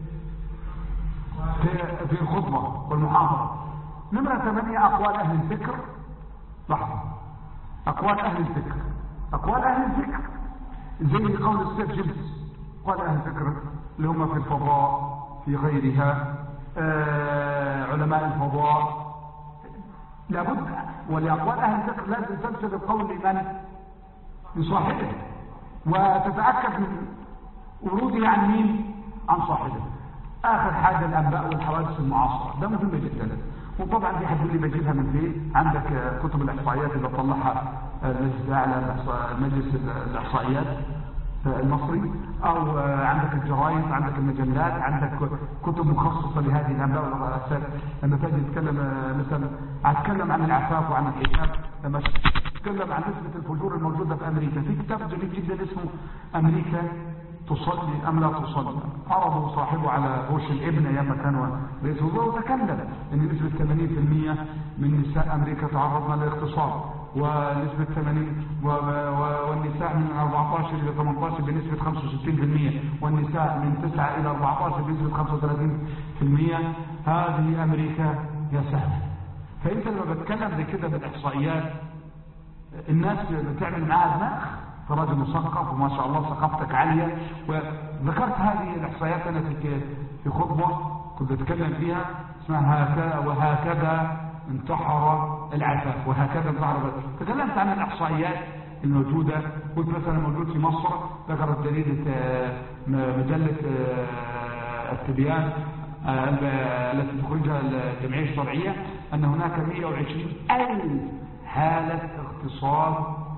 Speaker 2: في في الخطبة والمحاضرة. نمرة ثمانية أقوال أهل الفكر. لحظة. أقوال أهل الفكر أقوال أهل الفكر زي قول السيف جبس. قال أهل الفكر اللي هم في الفضاء في غيرها آه علماء الفضاء لابد، ولأقوال أهل الفكر لازم تنسب القول لمن؟ لصاحبه، وتتأكد من وروده عن مين؟ عن صاحبه. آخر حاجة الأنباء والحوادث المعاصرة، ده مهم جدا. وطبعا دي حد اللي بجيبها من فين؟ عندك كتب الإحصائيات اللي طلعها المجلس الأعلى مجلس الإحصائيات المصري، أو عندك الجرايد، عندك المجلات، عندك كتب مخصصة لهذه الأنباء والحوادث. لما تجي تتكلم مثلا هتكلم عن العفاف وعن الحجاب، لما تتكلم عن نسبة الفجور الموجودة في أمريكا، في كتاب جميل جدا اسمه أمريكا تصلي أم لا تصلي، عرضه صاحبه على بوش الابن أيام كان رئيس الوزراء، وتكلم أن نسبة ثمانين بالمئة من نساء أمريكا تعرضن للاغتصاب، ونسبة ثمانين والنساء من أربعة عشر إلى ثمانية عشر بنسبة خمسة وستين بالمئة، والنساء من تسعة إلى أربعة عشر بنسبة خمسة وثلاثين بالمئة. هذه أمريكا يا سهل. فأنت لما بتكلم زي كده بالإحصائيات الناس بتعمل معاها دماغ. راجل مثقف وما شاء الله ثقافتك عالية. وذكرت هذه الإحصائيات أنا في في خطبة كنت أتكلم فيها اسمها هكذا وهكذا انتحر العفاف، وهكذا انتحر العفاف. تكلمت عن الإحصائيات الموجودة. قلت مثلا موجود في مصر، ذكرت جريدة مجلة التبيان التي تخرجها الجمعية الشرعية أن هناك مئة وعشرين ألف حالة اغتصاب،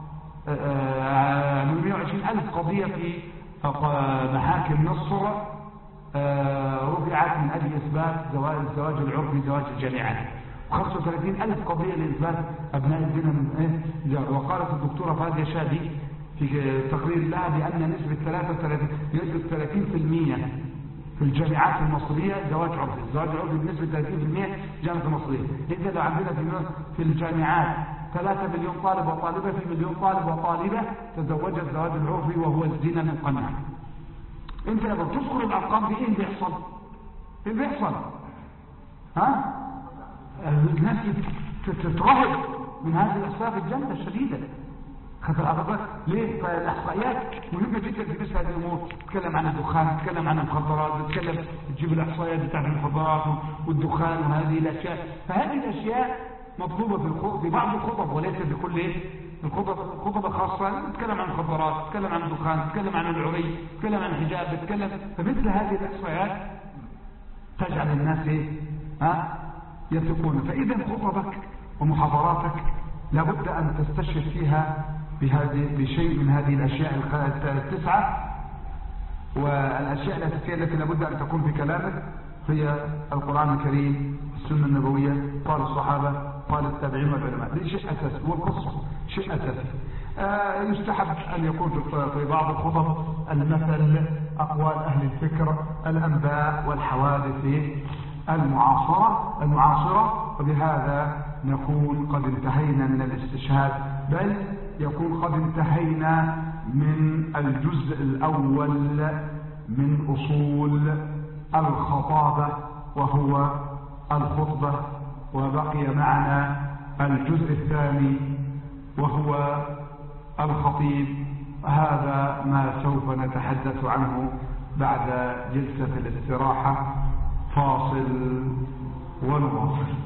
Speaker 2: من مئة وعشرين ألف قضية في محاكم مصر رفعت من أجل إثبات زواج الزواج العرفي زواج الجامعات، وخمسة وثلاثين ألف قضية لإثبات أبناء الزنا من إيه. وقالت الدكتورة فادية شادي في تقرير لها بأن نسبة ثلاثة وثلاثين نسبة ثلاثين بالمئة في الجامعات المصرية زواج عرفي، الزواج العرفي بنسبة ثلاثين بالمئة جامعة المصرية. إذا لو عندنا في الجامعات ثلاثة مليون طالب وطالبة، في مليون طالب وطالبة تزوج الزواج العرفي وهو الزنا المقنع. انت لما تذكر الارقام دي ايه بيحصل؟ ايه بيحصل؟ ها؟ الناس تترهب من هذه الاحصائيات الجامدة الشديدة. خدت الأرقام ليه؟ فالاحصائيات مهمة جدا في مثل هذه الامور. تتكلم عن الدخان، تتكلم عن المخدرات، تتكلم تجيب الاحصائيات بتاعت المخدرات والدخان وهذه الاشياء. فهذه الاشياء مطلوبة في الخطب في بعض الخطب وليس في كل ايه؟ الخطب الخطب الخاصة تتكلم عن المخدرات، تتكلم عن الدخان، تتكلم عن العري، تتكلم عن الحجاب، تتكلم. فمثل هذه الاحصائيات تجعل الناس ايه؟ ها؟ يثقون. فإذا خطبك ومحاضراتك لابد أن تستشهد فيها بهذه بشيء من هذه الأشياء التسعة. والأشياء الأساسية التي لابد أن تكون في كلامك هي القرآن الكريم، السنة النبوية، قال الصحابة، قال التابعين والعلماء. دي شيء أساسي، والقصة شيء أساسي. آه يستحب أن يكون في بعض الخطب المثل، أقوال أهل الفكر، الأنباء والحوادث المعاصرة المعاصرة وبهذا نكون قد انتهينا من الاستشهاد، بل يكون قد انتهينا من الجزء الأول من أصول الخطابة وهو الخطبة، وبقي معنا الجزء الثاني وهو الخطيب. هذا ما سوف نتحدث عنه بعد جلسة الاستراحة. فاصل ونواصل.